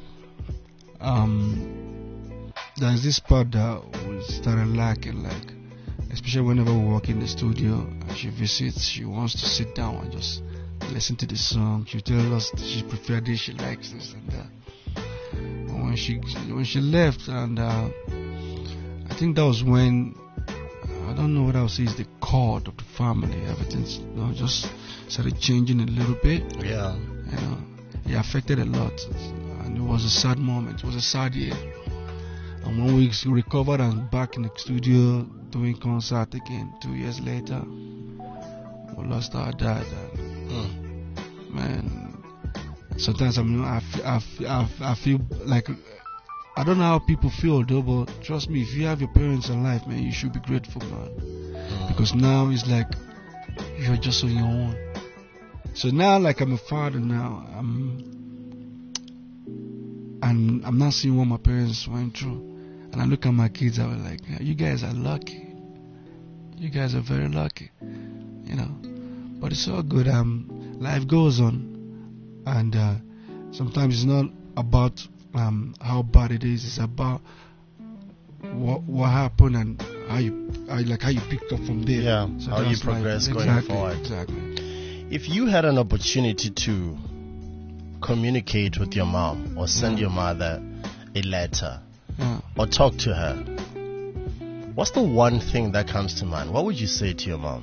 um, there's this part that we started lacking, like, especially whenever we walk in the studio and she visits, she wants to sit down and just listen to the song. She tells us she prefers this, she likes this and that. But when she when she left, and uh, I think that was when, I don't know what I would say is the cord of the family. Everything's, you know, just started changing a little bit. Yeah. You know, it affected a lot, and it was a sad moment. It was a sad year. And when we recovered and back in the studio doing concert again, two years later, we lost our dad. And, Mm. man, sometimes I mean, I, feel, I, feel, I, feel, I feel like, I don't know how people feel though, but trust me, if you have your parents alive, man, you should be grateful, man. Mm. Because now it's like you're just on your own. So now, like, I'm a father now, I'm, and I'm not seeing what my parents went through. And I look at my kids, I was like, you guys are lucky. You guys are very lucky, you know. But it's all good. Um, life goes on, and uh, sometimes it's not about um how bad it is. It's about what what happened and how you, how, like, how you picked up from there. Yeah, So how you that's life. progress going Exactly, forward. Exactly. If you had an opportunity to communicate with your mom or send Yeah. your mother a letter Yeah. or talk to her, what's the one thing that comes to mind? What would you say to your mom?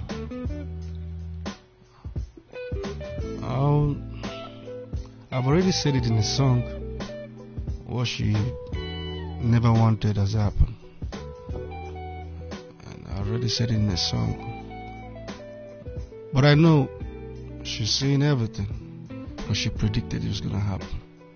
I'll, I've already said it in the song. What she never wanted has happened. And I already said it in the song. But I know she's saying everything because she predicted it was going to happen.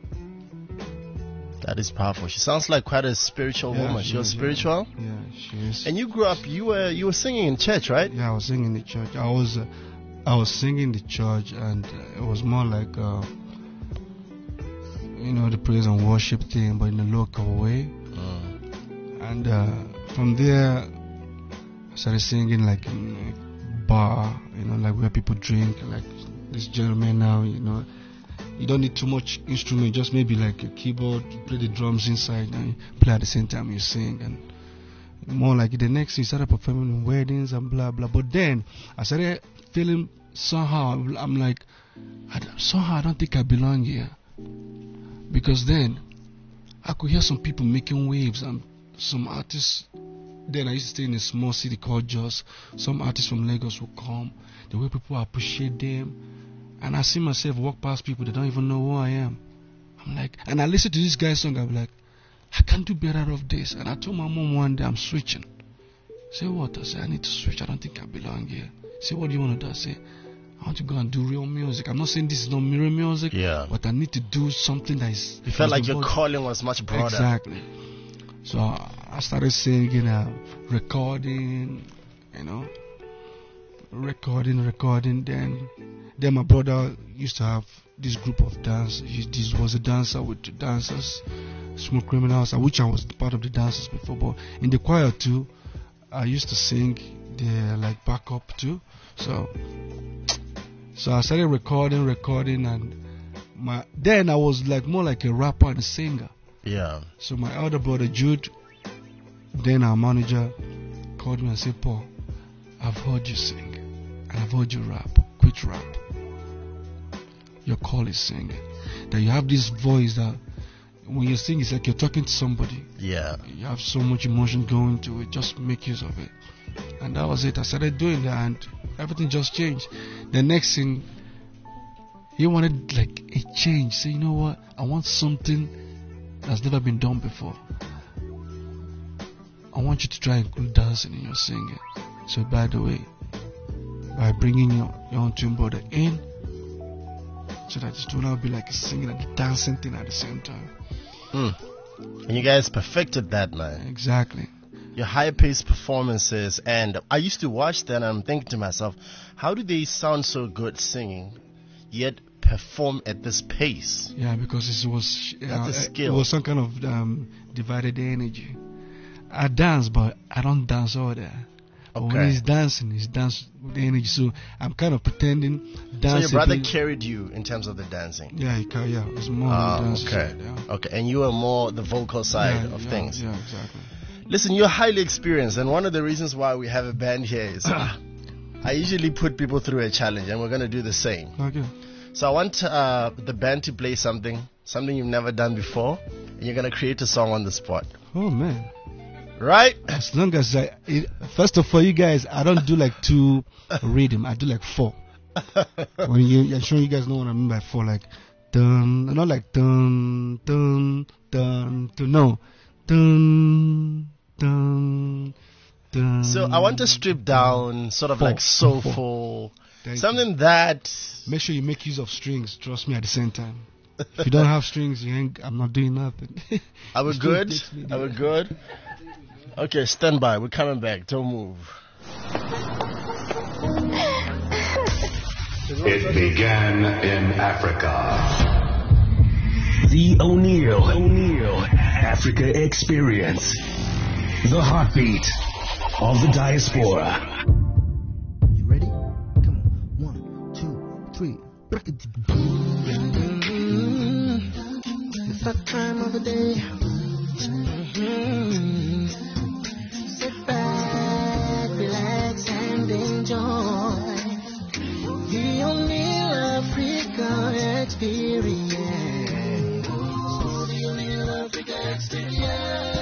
That is powerful. She sounds like quite a spiritual Yeah, woman. she She was is, yeah. spiritual. Yeah, she is. And you grew up. You were you were singing in church, right? Yeah, I was singing in the church. I was uh, I was singing in the church, and uh, it was more like uh, you know, the praise and worship thing, but in a local way. Mm. And uh, from there, I started singing like in a bar, you know, like where people drink, like this gentleman now, you know. You don't need too much instrument, just maybe like a keyboard, you play the drums inside, and you play at the same time you sing. And more like the next thing, you started performing in weddings and blah blah. But then I started feeling somehow, I'm like, I don't- somehow I don't think I belong here. Because then I could hear some people making waves, and some artists. Then I used to stay in a small city called Jos. Some artists from Lagos would come. The way people appreciate them, and I see myself walk past people that don't even know who I am. I'm like, and I listen to this guy's song. I'm like, I can't do better of this. And I told my mom one day I'm switching. Say what? I say I need to switch. I don't think I belong here. Say what do you want to do? I say I want to go and do real music. I'm not saying this is not real music, Yeah. but I need to do something that is. You felt like is your more- calling was much broader. Exactly. So I started singing, uh, recording, you know, recording, recording. Then, then my brother used to have this group of dance. He this was a dancer with the dancers, Smooth Criminals, which I was part of the dancers before. But in the choir too, I used to sing the like backup too. So, so I started recording, recording, and my then I was like more like a rapper and a singer. Yeah. So my elder brother Jude, then our manager, called me and said, Paul, I've heard you sing and I've heard you rap. Quit rap. Your call is singing. That you have this voice that when you sing, it's like you're talking to somebody. Yeah. You have so much emotion going to it. Just make use of it. And that was it. I started doing that and everything just changed. The next thing, he wanted like a change. Say, you know what? I want something that's never been done before. I want you to try and include dancing in your singing. So by the way, by bringing your, your own twin brother in, so that it will not be like a singing and a dancing thing at the same time. Mm. And you guys perfected that, man. Exactly. Your high-paced performances, and I used to watch that and I'm thinking to myself, how do they sound so good singing, yet perform at this pace? Yeah, because it was uh, That's a skill. It was some kind of um, divided energy. I dance, but I don't dance all that. But when Okay. he's dancing, he's dance with the energy. So I'm kind of pretending So dancing. your brother but- carried you in terms of the dancing? Yeah, he ca- yeah, it's more Ah, on the dance okay. side, yeah. Okay, and you were more the vocal side Yeah, of yeah, things. Yeah, exactly. Listen, you're highly experienced, and one of the reasons why we have a band here is I usually put people through a challenge, and we're going to do the same. Okay. So I want uh, the band to play something, something you've never done before, and you're going to create a song on the spot. Oh man. Right? As long as I, it, first of all, you guys, I don't do like two rhythm. I do like four. When you, I'm sure you guys know what I mean by four. Like dun, not like dun dun dun dun. No, dun dun dun. So I want to strip down, sort of Four. like soulful, Thank something that. Make sure you make use of strings. Trust me, at the same time. If you don't have strings, you ain't. I'm not doing nothing. Are we Strings good? takes me Are we there. good? Okay, stand by. We're coming back. Don't move. It began in Africa. The O'Neill O'Neill Africa Experience. The heartbeat of the diaspora. You ready? Come on. One, two, three. It's that time of the day. Mhm. Sit back, relax, and enjoy the O'Neill Africa Experience. The O'Neill Africa Experience.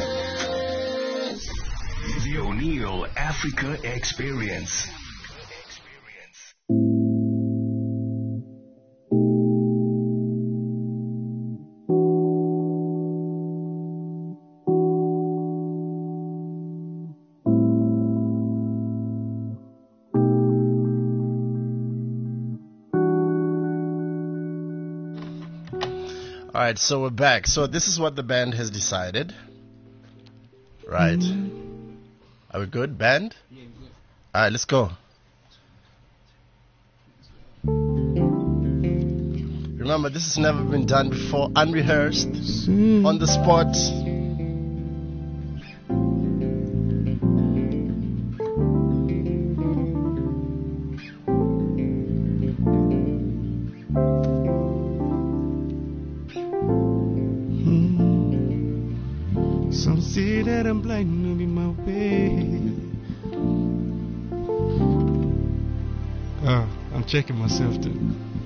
The O'Neill Africa Experience. All right, so we're back. So this is what the band has decided. Right. Are we good, band? All right, let's go. Remember, this has never been done before, unrehearsed, on the spot. Some say that I'm blind, maybe my way. Ah, I'm checking myself too.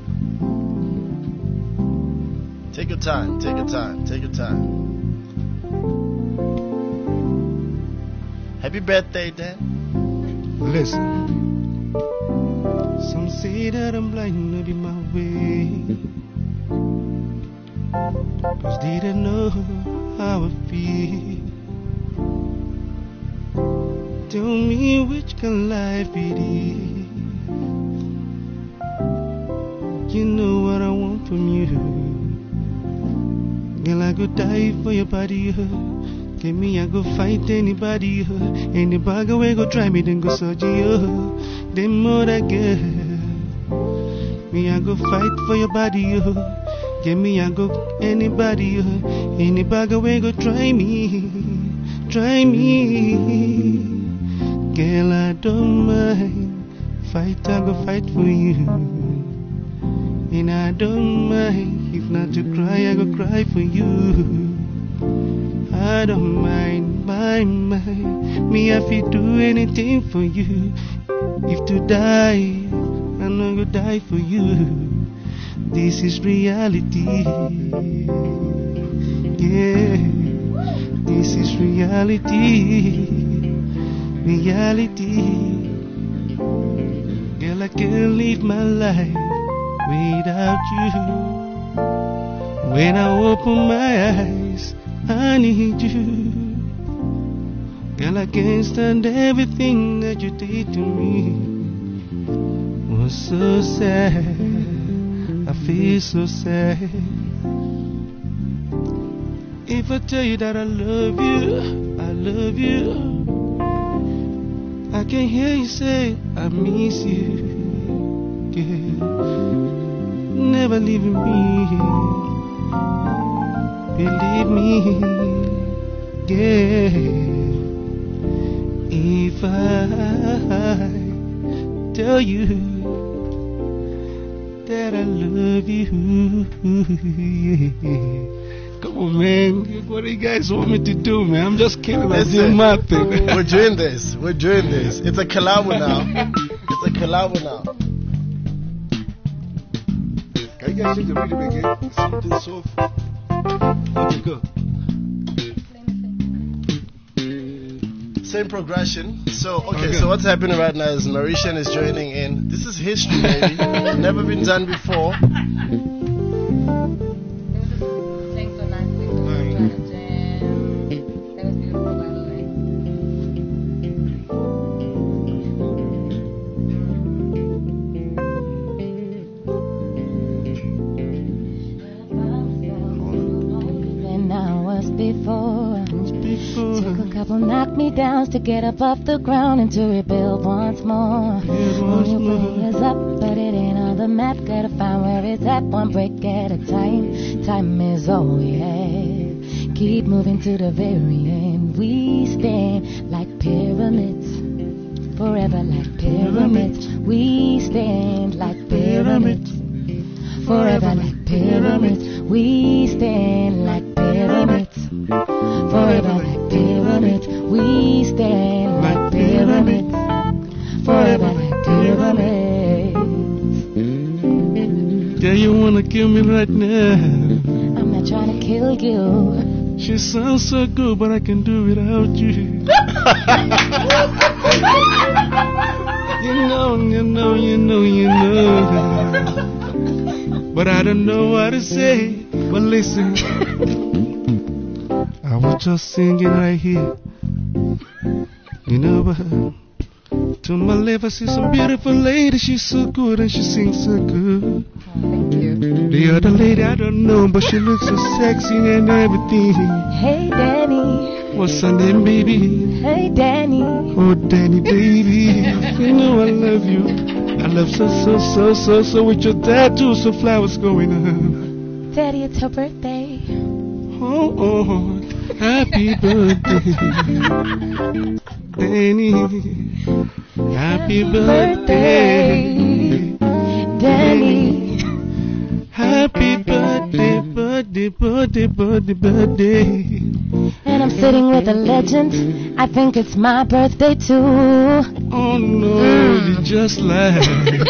Take your time, take your time, take your time. Happy birthday, Dan. Listen. Some say that I'm blind, maybe my way. Cause they don't know how I feel. Tell me which kind of life it is. You know what I want from you. Girl, I go die for your body. Give me, I go fight anybody. Anybody go, go try me, then go search you. Them more that girl. Me, I go fight for your body. Give me, I go anybody. Anybody go, go try me. Try me. Girl, I don't mind. Fight, I go fight for you. And I don't mind. If not to cry, I go cry for you. I don't mind, mind, mind. Me, I feel do anything for you. If to die, I'm not gonna die for you. This is reality. Yeah, this is reality. Reality. Girl, I can't live my life without you. When I open my eyes, I need you. Girl, I can't stand everything that you did to me. Was so sad. I feel so sad. If I tell you that I love you, I love you, I can hear you say I miss you. Yeah. Never leaving me. Believe me, yeah. If I tell you that I love you, yeah. Come on, man. What do you guys want me to do, man? I'm just kidding. I'm doing my thing. We're doing this. We're doing this. It's a collabo now. It's a collabo now. Can you guys change the rhythm again? Something soft. Okay, go. Same progression. So, okay, Okay. so what's happening right now is Mauritian is joining in. This is history, baby. Never been done before. Before. Took a couple knock me downs to get up off the ground and to rebuild once more. When you bring us up, but it ain't on the map. Gotta find where it's at, one break at a time. Time is all we have. Keep moving to the very end. We stand like pyramids, forever like pyramids. We stand like pyramids, forever like pyramids. We stand like pyramids, forever like pyramids. We stand like pyramids, forever like pyramids. Yeah, you wanna kill me right now? I'm not trying to kill you. She sounds so good, but I can do without you. You know, you know, you know, you know. But I don't know what to say. But listen, I was just singing right here. You know, but to my left I see some beautiful lady. She's so good and she sings so good. Thank you. The other lady I don't know, but she looks so sexy and everything. Hey, Danny. What's her name, baby? Hey, Danny. Oh, Danny, baby. You know I love you. I love so, so, so, so, so with your tattoo, so flowers going on. Daddy, it's her birthday. Oh, oh, happy birthday, Danny. Happy birthday, Danny. Happy birthday, birthday, birthday, birthday, birthday. And I'm sitting with a legend. I think it's my birthday too. Oh no, you just lied.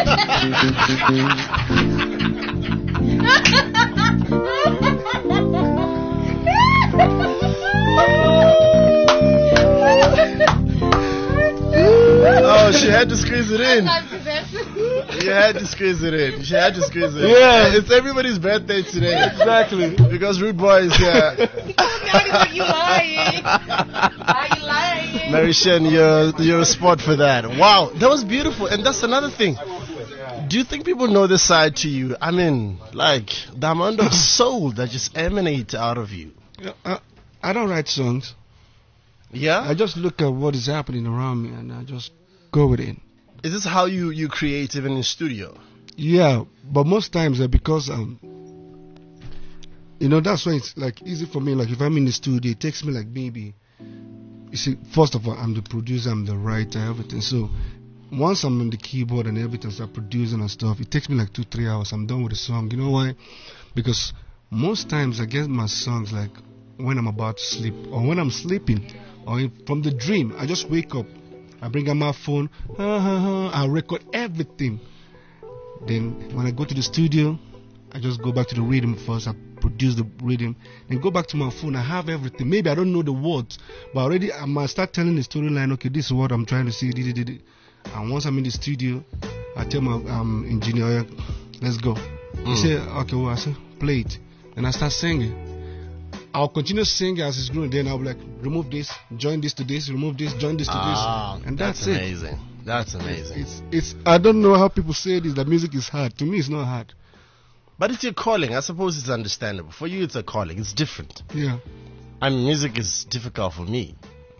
Oh, she had to squeeze it in. You had to squeeze it in. She had to squeeze it in. Yeah. It's everybody's birthday today. Exactly. Because Rude Boy is here. Are you lying? Are you lying? Marishan, you're, you're a sport for that. Wow, that was beautiful. And that's another thing. Do you think people know this side to you? I mean, like, the amount of soul that just emanates out of you. Yeah, I, I don't write songs. Yeah? I just look at what is happening around me and I just go with it. Is this how you, you create even in studio? Yeah, but most times uh, because um, you know, that's why it's like easy for me. Like if I'm in the studio, it takes me like maybe. You see, first of all, I'm the producer, I'm the writer, everything. So once I'm on the keyboard and everything, start producing and stuff, it takes me like two, three hours. I'm done with the song. You know why? Because most times I get my songs like when I'm about to sleep or when I'm sleeping or if, from the dream. I just wake up, I bring out my phone, uh, uh, uh, I record everything. Then when I go to the studio, I just go back to the rhythm first. I produce the rhythm, then go back to my phone. I have everything. Maybe I don't know the words, but already I might start telling the storyline. Okay, this is what I'm trying to say. And once I'm in the studio, I tell my um, engineer, let's go. Mm. He say, okay, well, I say, play it. And I start singing. I'll continue singing as it's growing. Then I'll be like, remove this, join this to this, remove this, join this to ah, this. And that's, that's amazing. it. That's amazing. It's, it's, I don't know how people say this, that music is hard. To me, it's not hard. But it's your calling. I suppose it's understandable. For you, it's a calling. It's different. Yeah. I mean, music is difficult for me.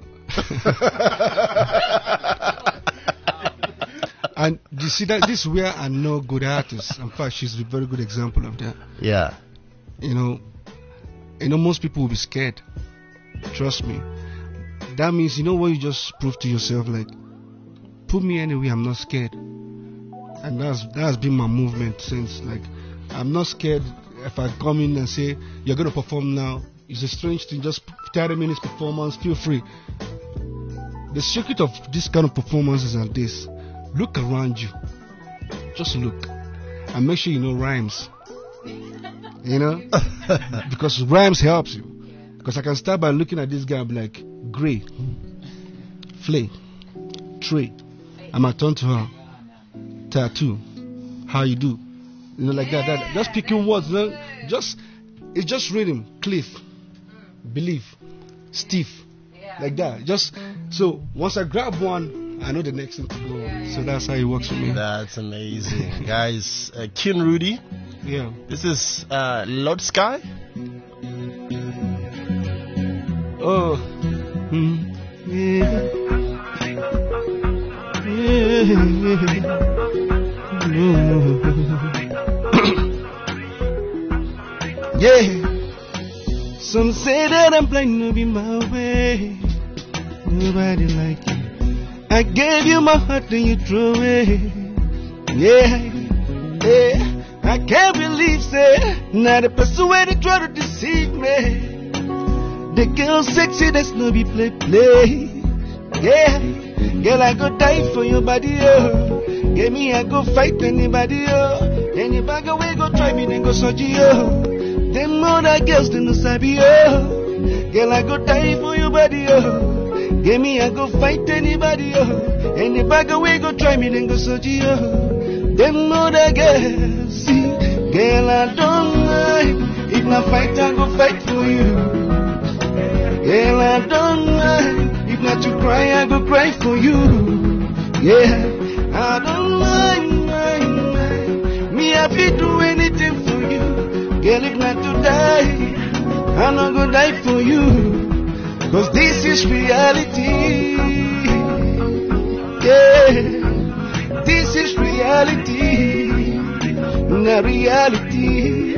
And you see that this is where I know good artists. In fact, she's a very good example of that. Yeah. You know, you know, most people will be scared. Trust me. That means, you know what you just prove to yourself, like, put me anywhere, I'm not scared. And that's that has been my movement since, like, I'm not scared if I come in and say, you're going to perform now. It's a strange thing, just thirty minutes performance, feel free. The secret of this kind of performances are this. Look around you. Just look. And make sure you know rhymes. You know? Because rhymes helps you. Because I can start by looking at this guy and be like, Gray, Flay, Trey. I might turn to her. Tattoo. How you do? You know, like that, that. Just picking words. You know? Just, it's just rhythm. Cliff. Believe. Steve. Like that. Just, so once I grab one, I know the next thing to go on. So that's how it works for me. That's amazing. Guys, uh, Kin Rudy. Yeah. This is uh, Lord Sky. Oh. Mm. Yeah. Yeah. Yeah. Some say that I'm blind to be my way. Nobody like you. I gave you my heart and you threw away. Yeah. Yeah. I can't believe, say, now the person where they try to deceive me. The girl sexy, that's no be play, play. Yeah. Girl, I go die for your body, oh. Get me, I go fight anybody, oh. Anybody away, go try me, then go surgery, oh. Them other girls, they no sabi, oh. Girl, I go die for your body, oh. Get me, I go fight anybody, oh. Anybody away, go try me, then go surgery, oh. Them other girls, see. Girl, I don't mind. If not fight, I go fight for you. Girl, I don't mind. If not to cry, I go cry for you. Yeah, I don't mind, mind, mind. Me happy do anything for you. Girl, if not to die, I'm not gonna die for you. Cause this is reality. Yeah, this is reality. Not reality.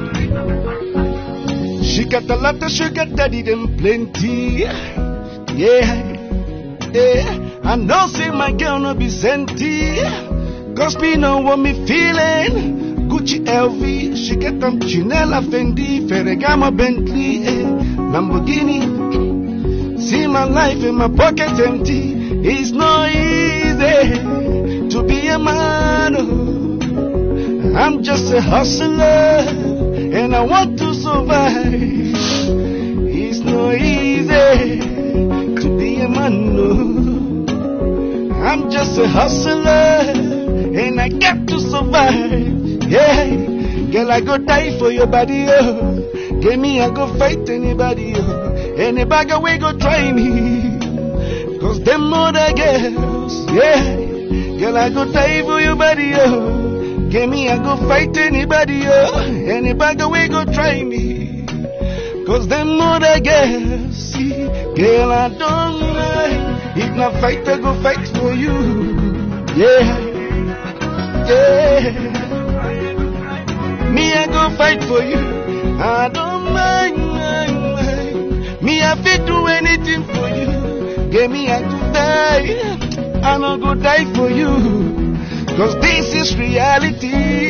She got a lot of sugar daddy, them plenty. Yeah, yeah. I know say my girl no be senti. Cause me know what me feeling. Gucci L V, she get them Chanel, Fendi, Ferragamo, Bentley, eh, Lamborghini. See my life in my pocket empty. It's not easy to be a man. Oh. I'm just a hustler and I want to survive. It's not easy to be a man. No. I'm just a hustler and I got to survive. Yeah, girl, I go die for your body. Oh. Get me, I go fight anybody. Oh. Anybody we go try me. Cause them other girls, yeah. Girl, I go die for your body, oh. Get me, I go fight anybody, oh. Anybody we go try me. Cause them other girls, see. Girl, I don't mind. If not fight, I go fight for you. Yeah. Yeah. Me, I go fight for you. I don't mind, mind, mind. Me, I fit do anything for you. Get me, I go die. I no go die for you. Cause this is reality.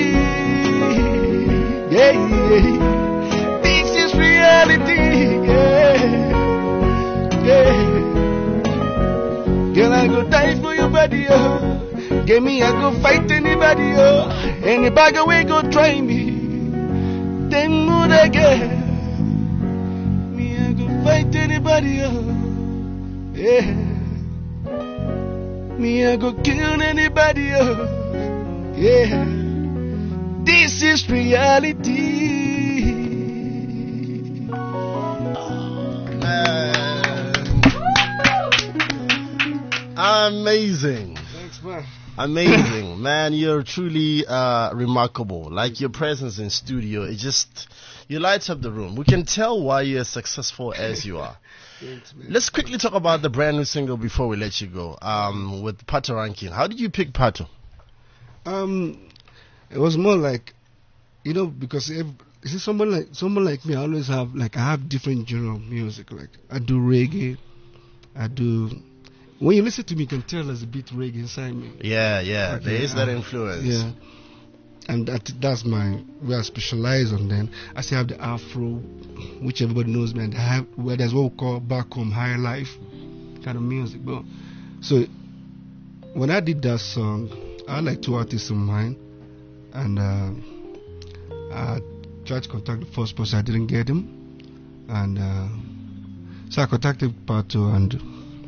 Yeah, yeah. This is reality. Yeah, yeah. Girl, I go die for your body, oh. Get me, I go fight anybody, oh. Anybody we go try me. Then would I get me, I go fight anybody, oh. Yeah. Me, I go kill anybody, oh. Yeah. This is reality. Amazing. Thanks, man. Amazing. Man, you're truly uh, remarkable. Like your presence in studio, it just, you light up the room. We can tell why you're as successful as you are. Thanks, man. Let's quickly talk about the brand new single before we let you go. Um, with Pato Ranking. How did you pick Pato? Um, it was more like, you know, because if, you see, someone like someone like me, I always have like I have different genre of music. Like I do reggae, I do. When you listen to me, you can tell there's a bit reggae inside me. Yeah, yeah, Okay, there is that uh, influence. Yeah, and that that's my where I specialize on. Then I still have the Afro, which everybody knows, man. They have where there's what we call back home high life kind of music, but so when I did that song, I had like two artists in mind, and uh, I tried to contact the first person. I didn't get him, and uh, so I contacted Pato, and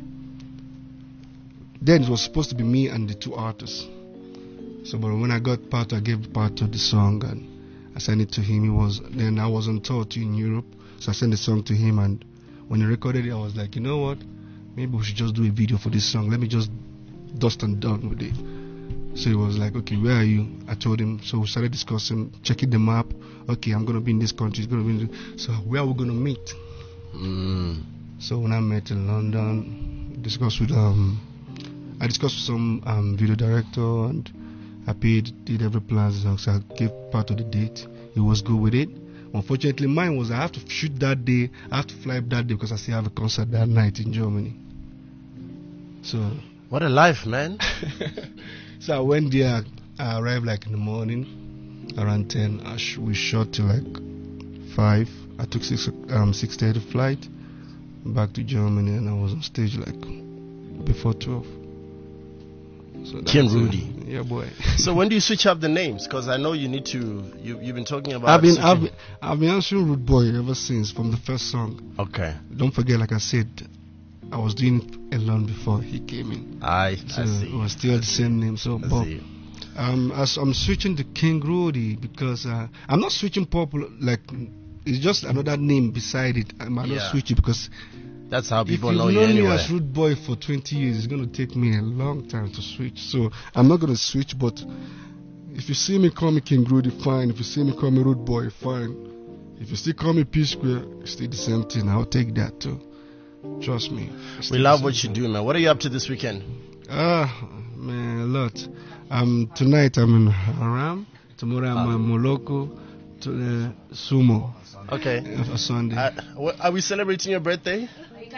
then it was supposed to be me and the two artists. So, but when I got Pato, I gave Pato the song, and I sent it to him. He was then I was on tour too in Europe, so I sent the song to him, and when he recorded it, I was like, you know what? Maybe we should just do a video for this song. Let me just dust and done with it. So he was like, okay, where are you? I told him. So we started discussing, checking the map. Okay, I'm gonna be in this country. It's gonna be in this. So where are we gonna meet? Mm. So when I met in London, discussed with um, I discussed with some um video director, and I paid, did every plan. So I gave part of the date. He was good with it. Unfortunately, mine was I have to shoot that day. I have to fly up that day because I still have a concert that night in Germany. So what a life, man. So I went there. I arrived like in the morning, around ten. I sh- we shot till like five. I took six um six thirty flight back to Germany, and I was on stage like before twelve. So Ken Rudy. It. Yeah, boy. So when do you switch up the names? Because I know you need to. You you've been talking about. I've been switching. I've been, I've been answering Rude Boy ever since from the first song. Okay. Don't forget, like I said, I was doing it alone before he came in. I So I see. it was still I the see. same name. So, I but see. um, as I'm switching to King Rudy because uh, I'm not switching popular. Like it's just another name beside it. I'm not Yeah. switching because That's how if people you've know you known me anyway. as Rude Boy for twenty years, it's gonna take me a long time to switch. So I'm not gonna switch. But if you see me call me King Rudy, fine. If you see me call me Rude Boy, fine. If you still call me P Square, it's still the same thing. I'll take that too. Trust me. It's We still love the what same you thing. do, man. What are you up to this weekend? Ah, man, a lot. Um, tonight I'm in Haram. Tomorrow I'm in Moloko. To uh, Sumo. Okay. uh, For Sunday. Uh, wh- are we celebrating your birthday?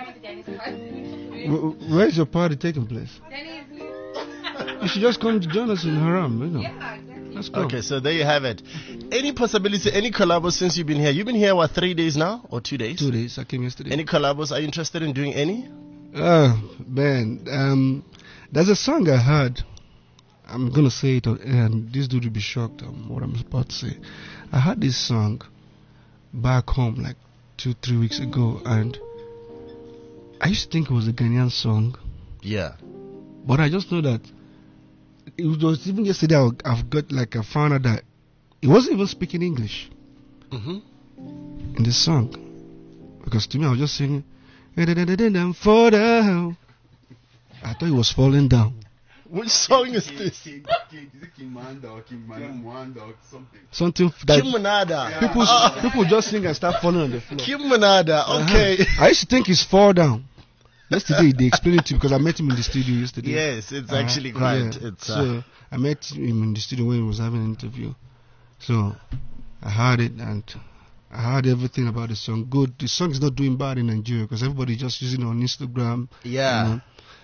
Wh- Where is your party taking place? You should just come to join us in Haram. You know. Let's go. Okay, so there you have it. Any possibility, any collabos since you've been here? You've been here, what, three days now? Or two days? Two days. I came yesterday. Any collabos? Are you interested in doing any? Oh, man. Um, there's a song I heard. I'm going to say it, on air, and this dude will be shocked on what I'm about to say. I heard this song back home like two, three weeks ago, and I used to think it was a Ghanaian song, Yeah. but I just know that it was even yesterday I- I've got like I found out that it wasn't even speaking English Mm-hmm. in this song, because to me I was just singing "Da-da-da-da-da-dum, for the I thought he was falling down. Which song is this? Something f- that Kim Manada. people Ah. people just sing and start falling on the floor. Kim Manada. Okay. Uh-huh. I used to think he's fall down. Yesterday they explained it to me because I met him in the studio yesterday. Yes, it's Uh, actually quite. yeah. It's. Uh, So I met him in the studio when he was having an interview. So I heard it and I heard everything about the song. Good. The song is not doing bad in Nigeria because everybody just using it on Instagram. yeah. You know.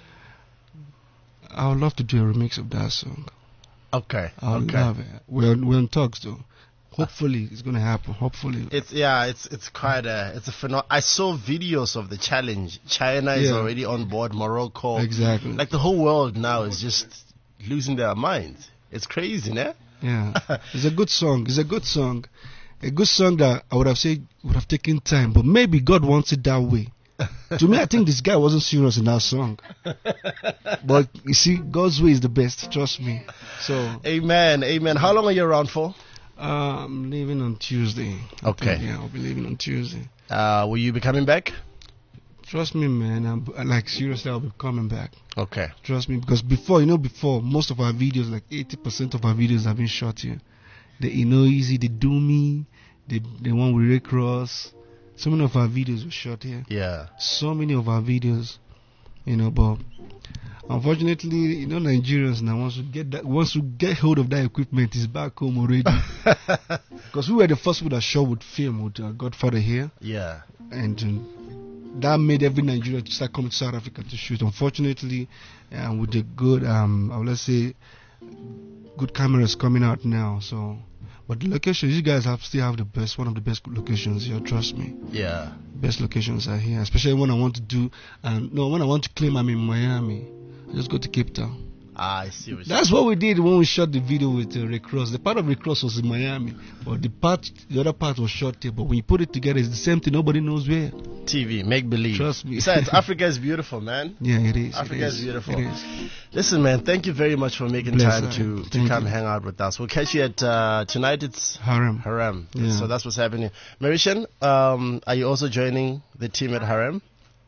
I would love to do a remix of that song. Okay. I would okay. love it. We're on, we're on talks though. Hopefully it's gonna happen. Hopefully. It's yeah, it's it's quite a it's a phenomenon. I saw videos of the challenge. China is Yeah. already on board. Morocco, Exactly. like the whole world now is just losing their minds. It's crazy, né? Yeah, it's a good song. It's a good song. A good song that I would have said would have taken time, but maybe God wants it that way. To me, I think this guy wasn't serious in that song. But you see, God's way is the best. Trust me. So Amen, amen. How long are you around for? uh, I'm leaving on Tuesday. I Okay. think, yeah, I'll be leaving on Tuesday. Uh, will you be coming back? Trust me, man. I'm, like seriously, I'll be coming back. Okay. Trust me, because before, you know, before most of our videos, like eighty percent of our videos have been shot here. The You Know Easy, the Do Me, the the one with Rick Ross. So many of our videos were shot here. Yeah. So many of our videos, you know, but unfortunately, you know, Nigerians now once we get that, once we get hold of that equipment, it's back home already. Because we were the first people that shot with film with uh, Godfather here, Yeah. and um, that made every Nigerian to start coming to South Africa to shoot. Unfortunately, uh, with the good, um, uh, let's say, good cameras coming out now, so. But the locations, you guys have still have the best, one of the best locations here. Trust me. Yeah. Best locations are here, especially when I want to do, and no, when I want to claim I'm in Miami, I just go to Cape Town. Ah, I see what That's what we did when we shot the video with uh, Rick Ross. The part of Rick Ross was in Miami, but the part, the other part was shot here. But when you put it together, it's the same thing. Nobody knows where. T V, make believe. Trust me. Besides, Africa is beautiful, man. Yeah, it is. Africa it is beautiful. It is. Listen, man, thank you very much for making Bless time her. to, to Thank come you. hang out with us. We'll catch you at uh, tonight. It's Harem. Harem. Yeah. So that's what's happening. Marishan, um, are you also joining the team at Harem?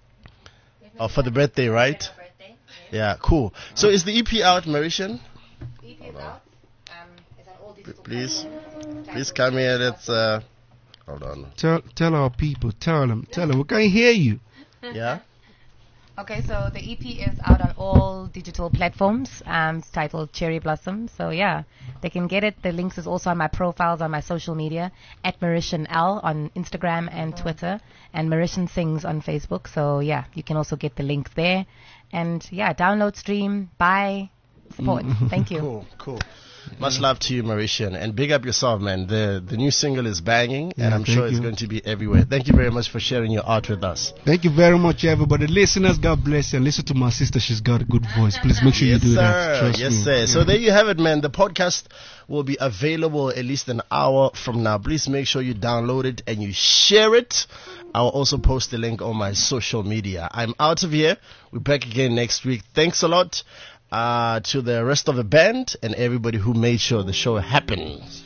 Oh, for the birthday, right? Yeah, cool. So is the E P out, Marishan? E P is out. Um, it's on all digital Please, platforms. please come here. Let's. Uh, hold on. Tell tell our people. Tell them. Tell them. We can't hear you. Yeah. Okay, so the E P is out on all digital platforms. Um, it's titled Cherry Blossom. So yeah, they can get it. The links is also on my profiles on my social media at Marishan L on Instagram and Twitter, and Marishan Sings on Facebook. So yeah, you can also get the link there. And yeah, download, stream, buy, support. Thank you. Cool, cool. Much love to you, Marishan, and big up yourself, man. The the new single is banging, Yeah, and I'm thank sure it's you. going to be everywhere. Thank you very much for sharing your art with us. Thank you very much, everybody. Listeners, God bless you. And listen to my sister. She's got a good voice. Please make sure Yes, you do sir. that. Trust yes, me. sir. So Yeah. there you have it, man. The podcast will be available at least an hour from now. Please make sure you download it and you share it. I'll also post the link on my social media. I'm out of here. We're back again next week. Thanks a lot uh, to the rest of the band and everybody who made sure the show happens.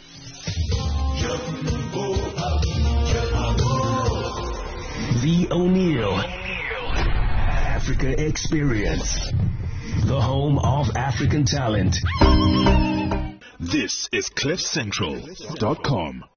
The O'Neill Africa Experience. The home of African talent. This is cliff central dot com.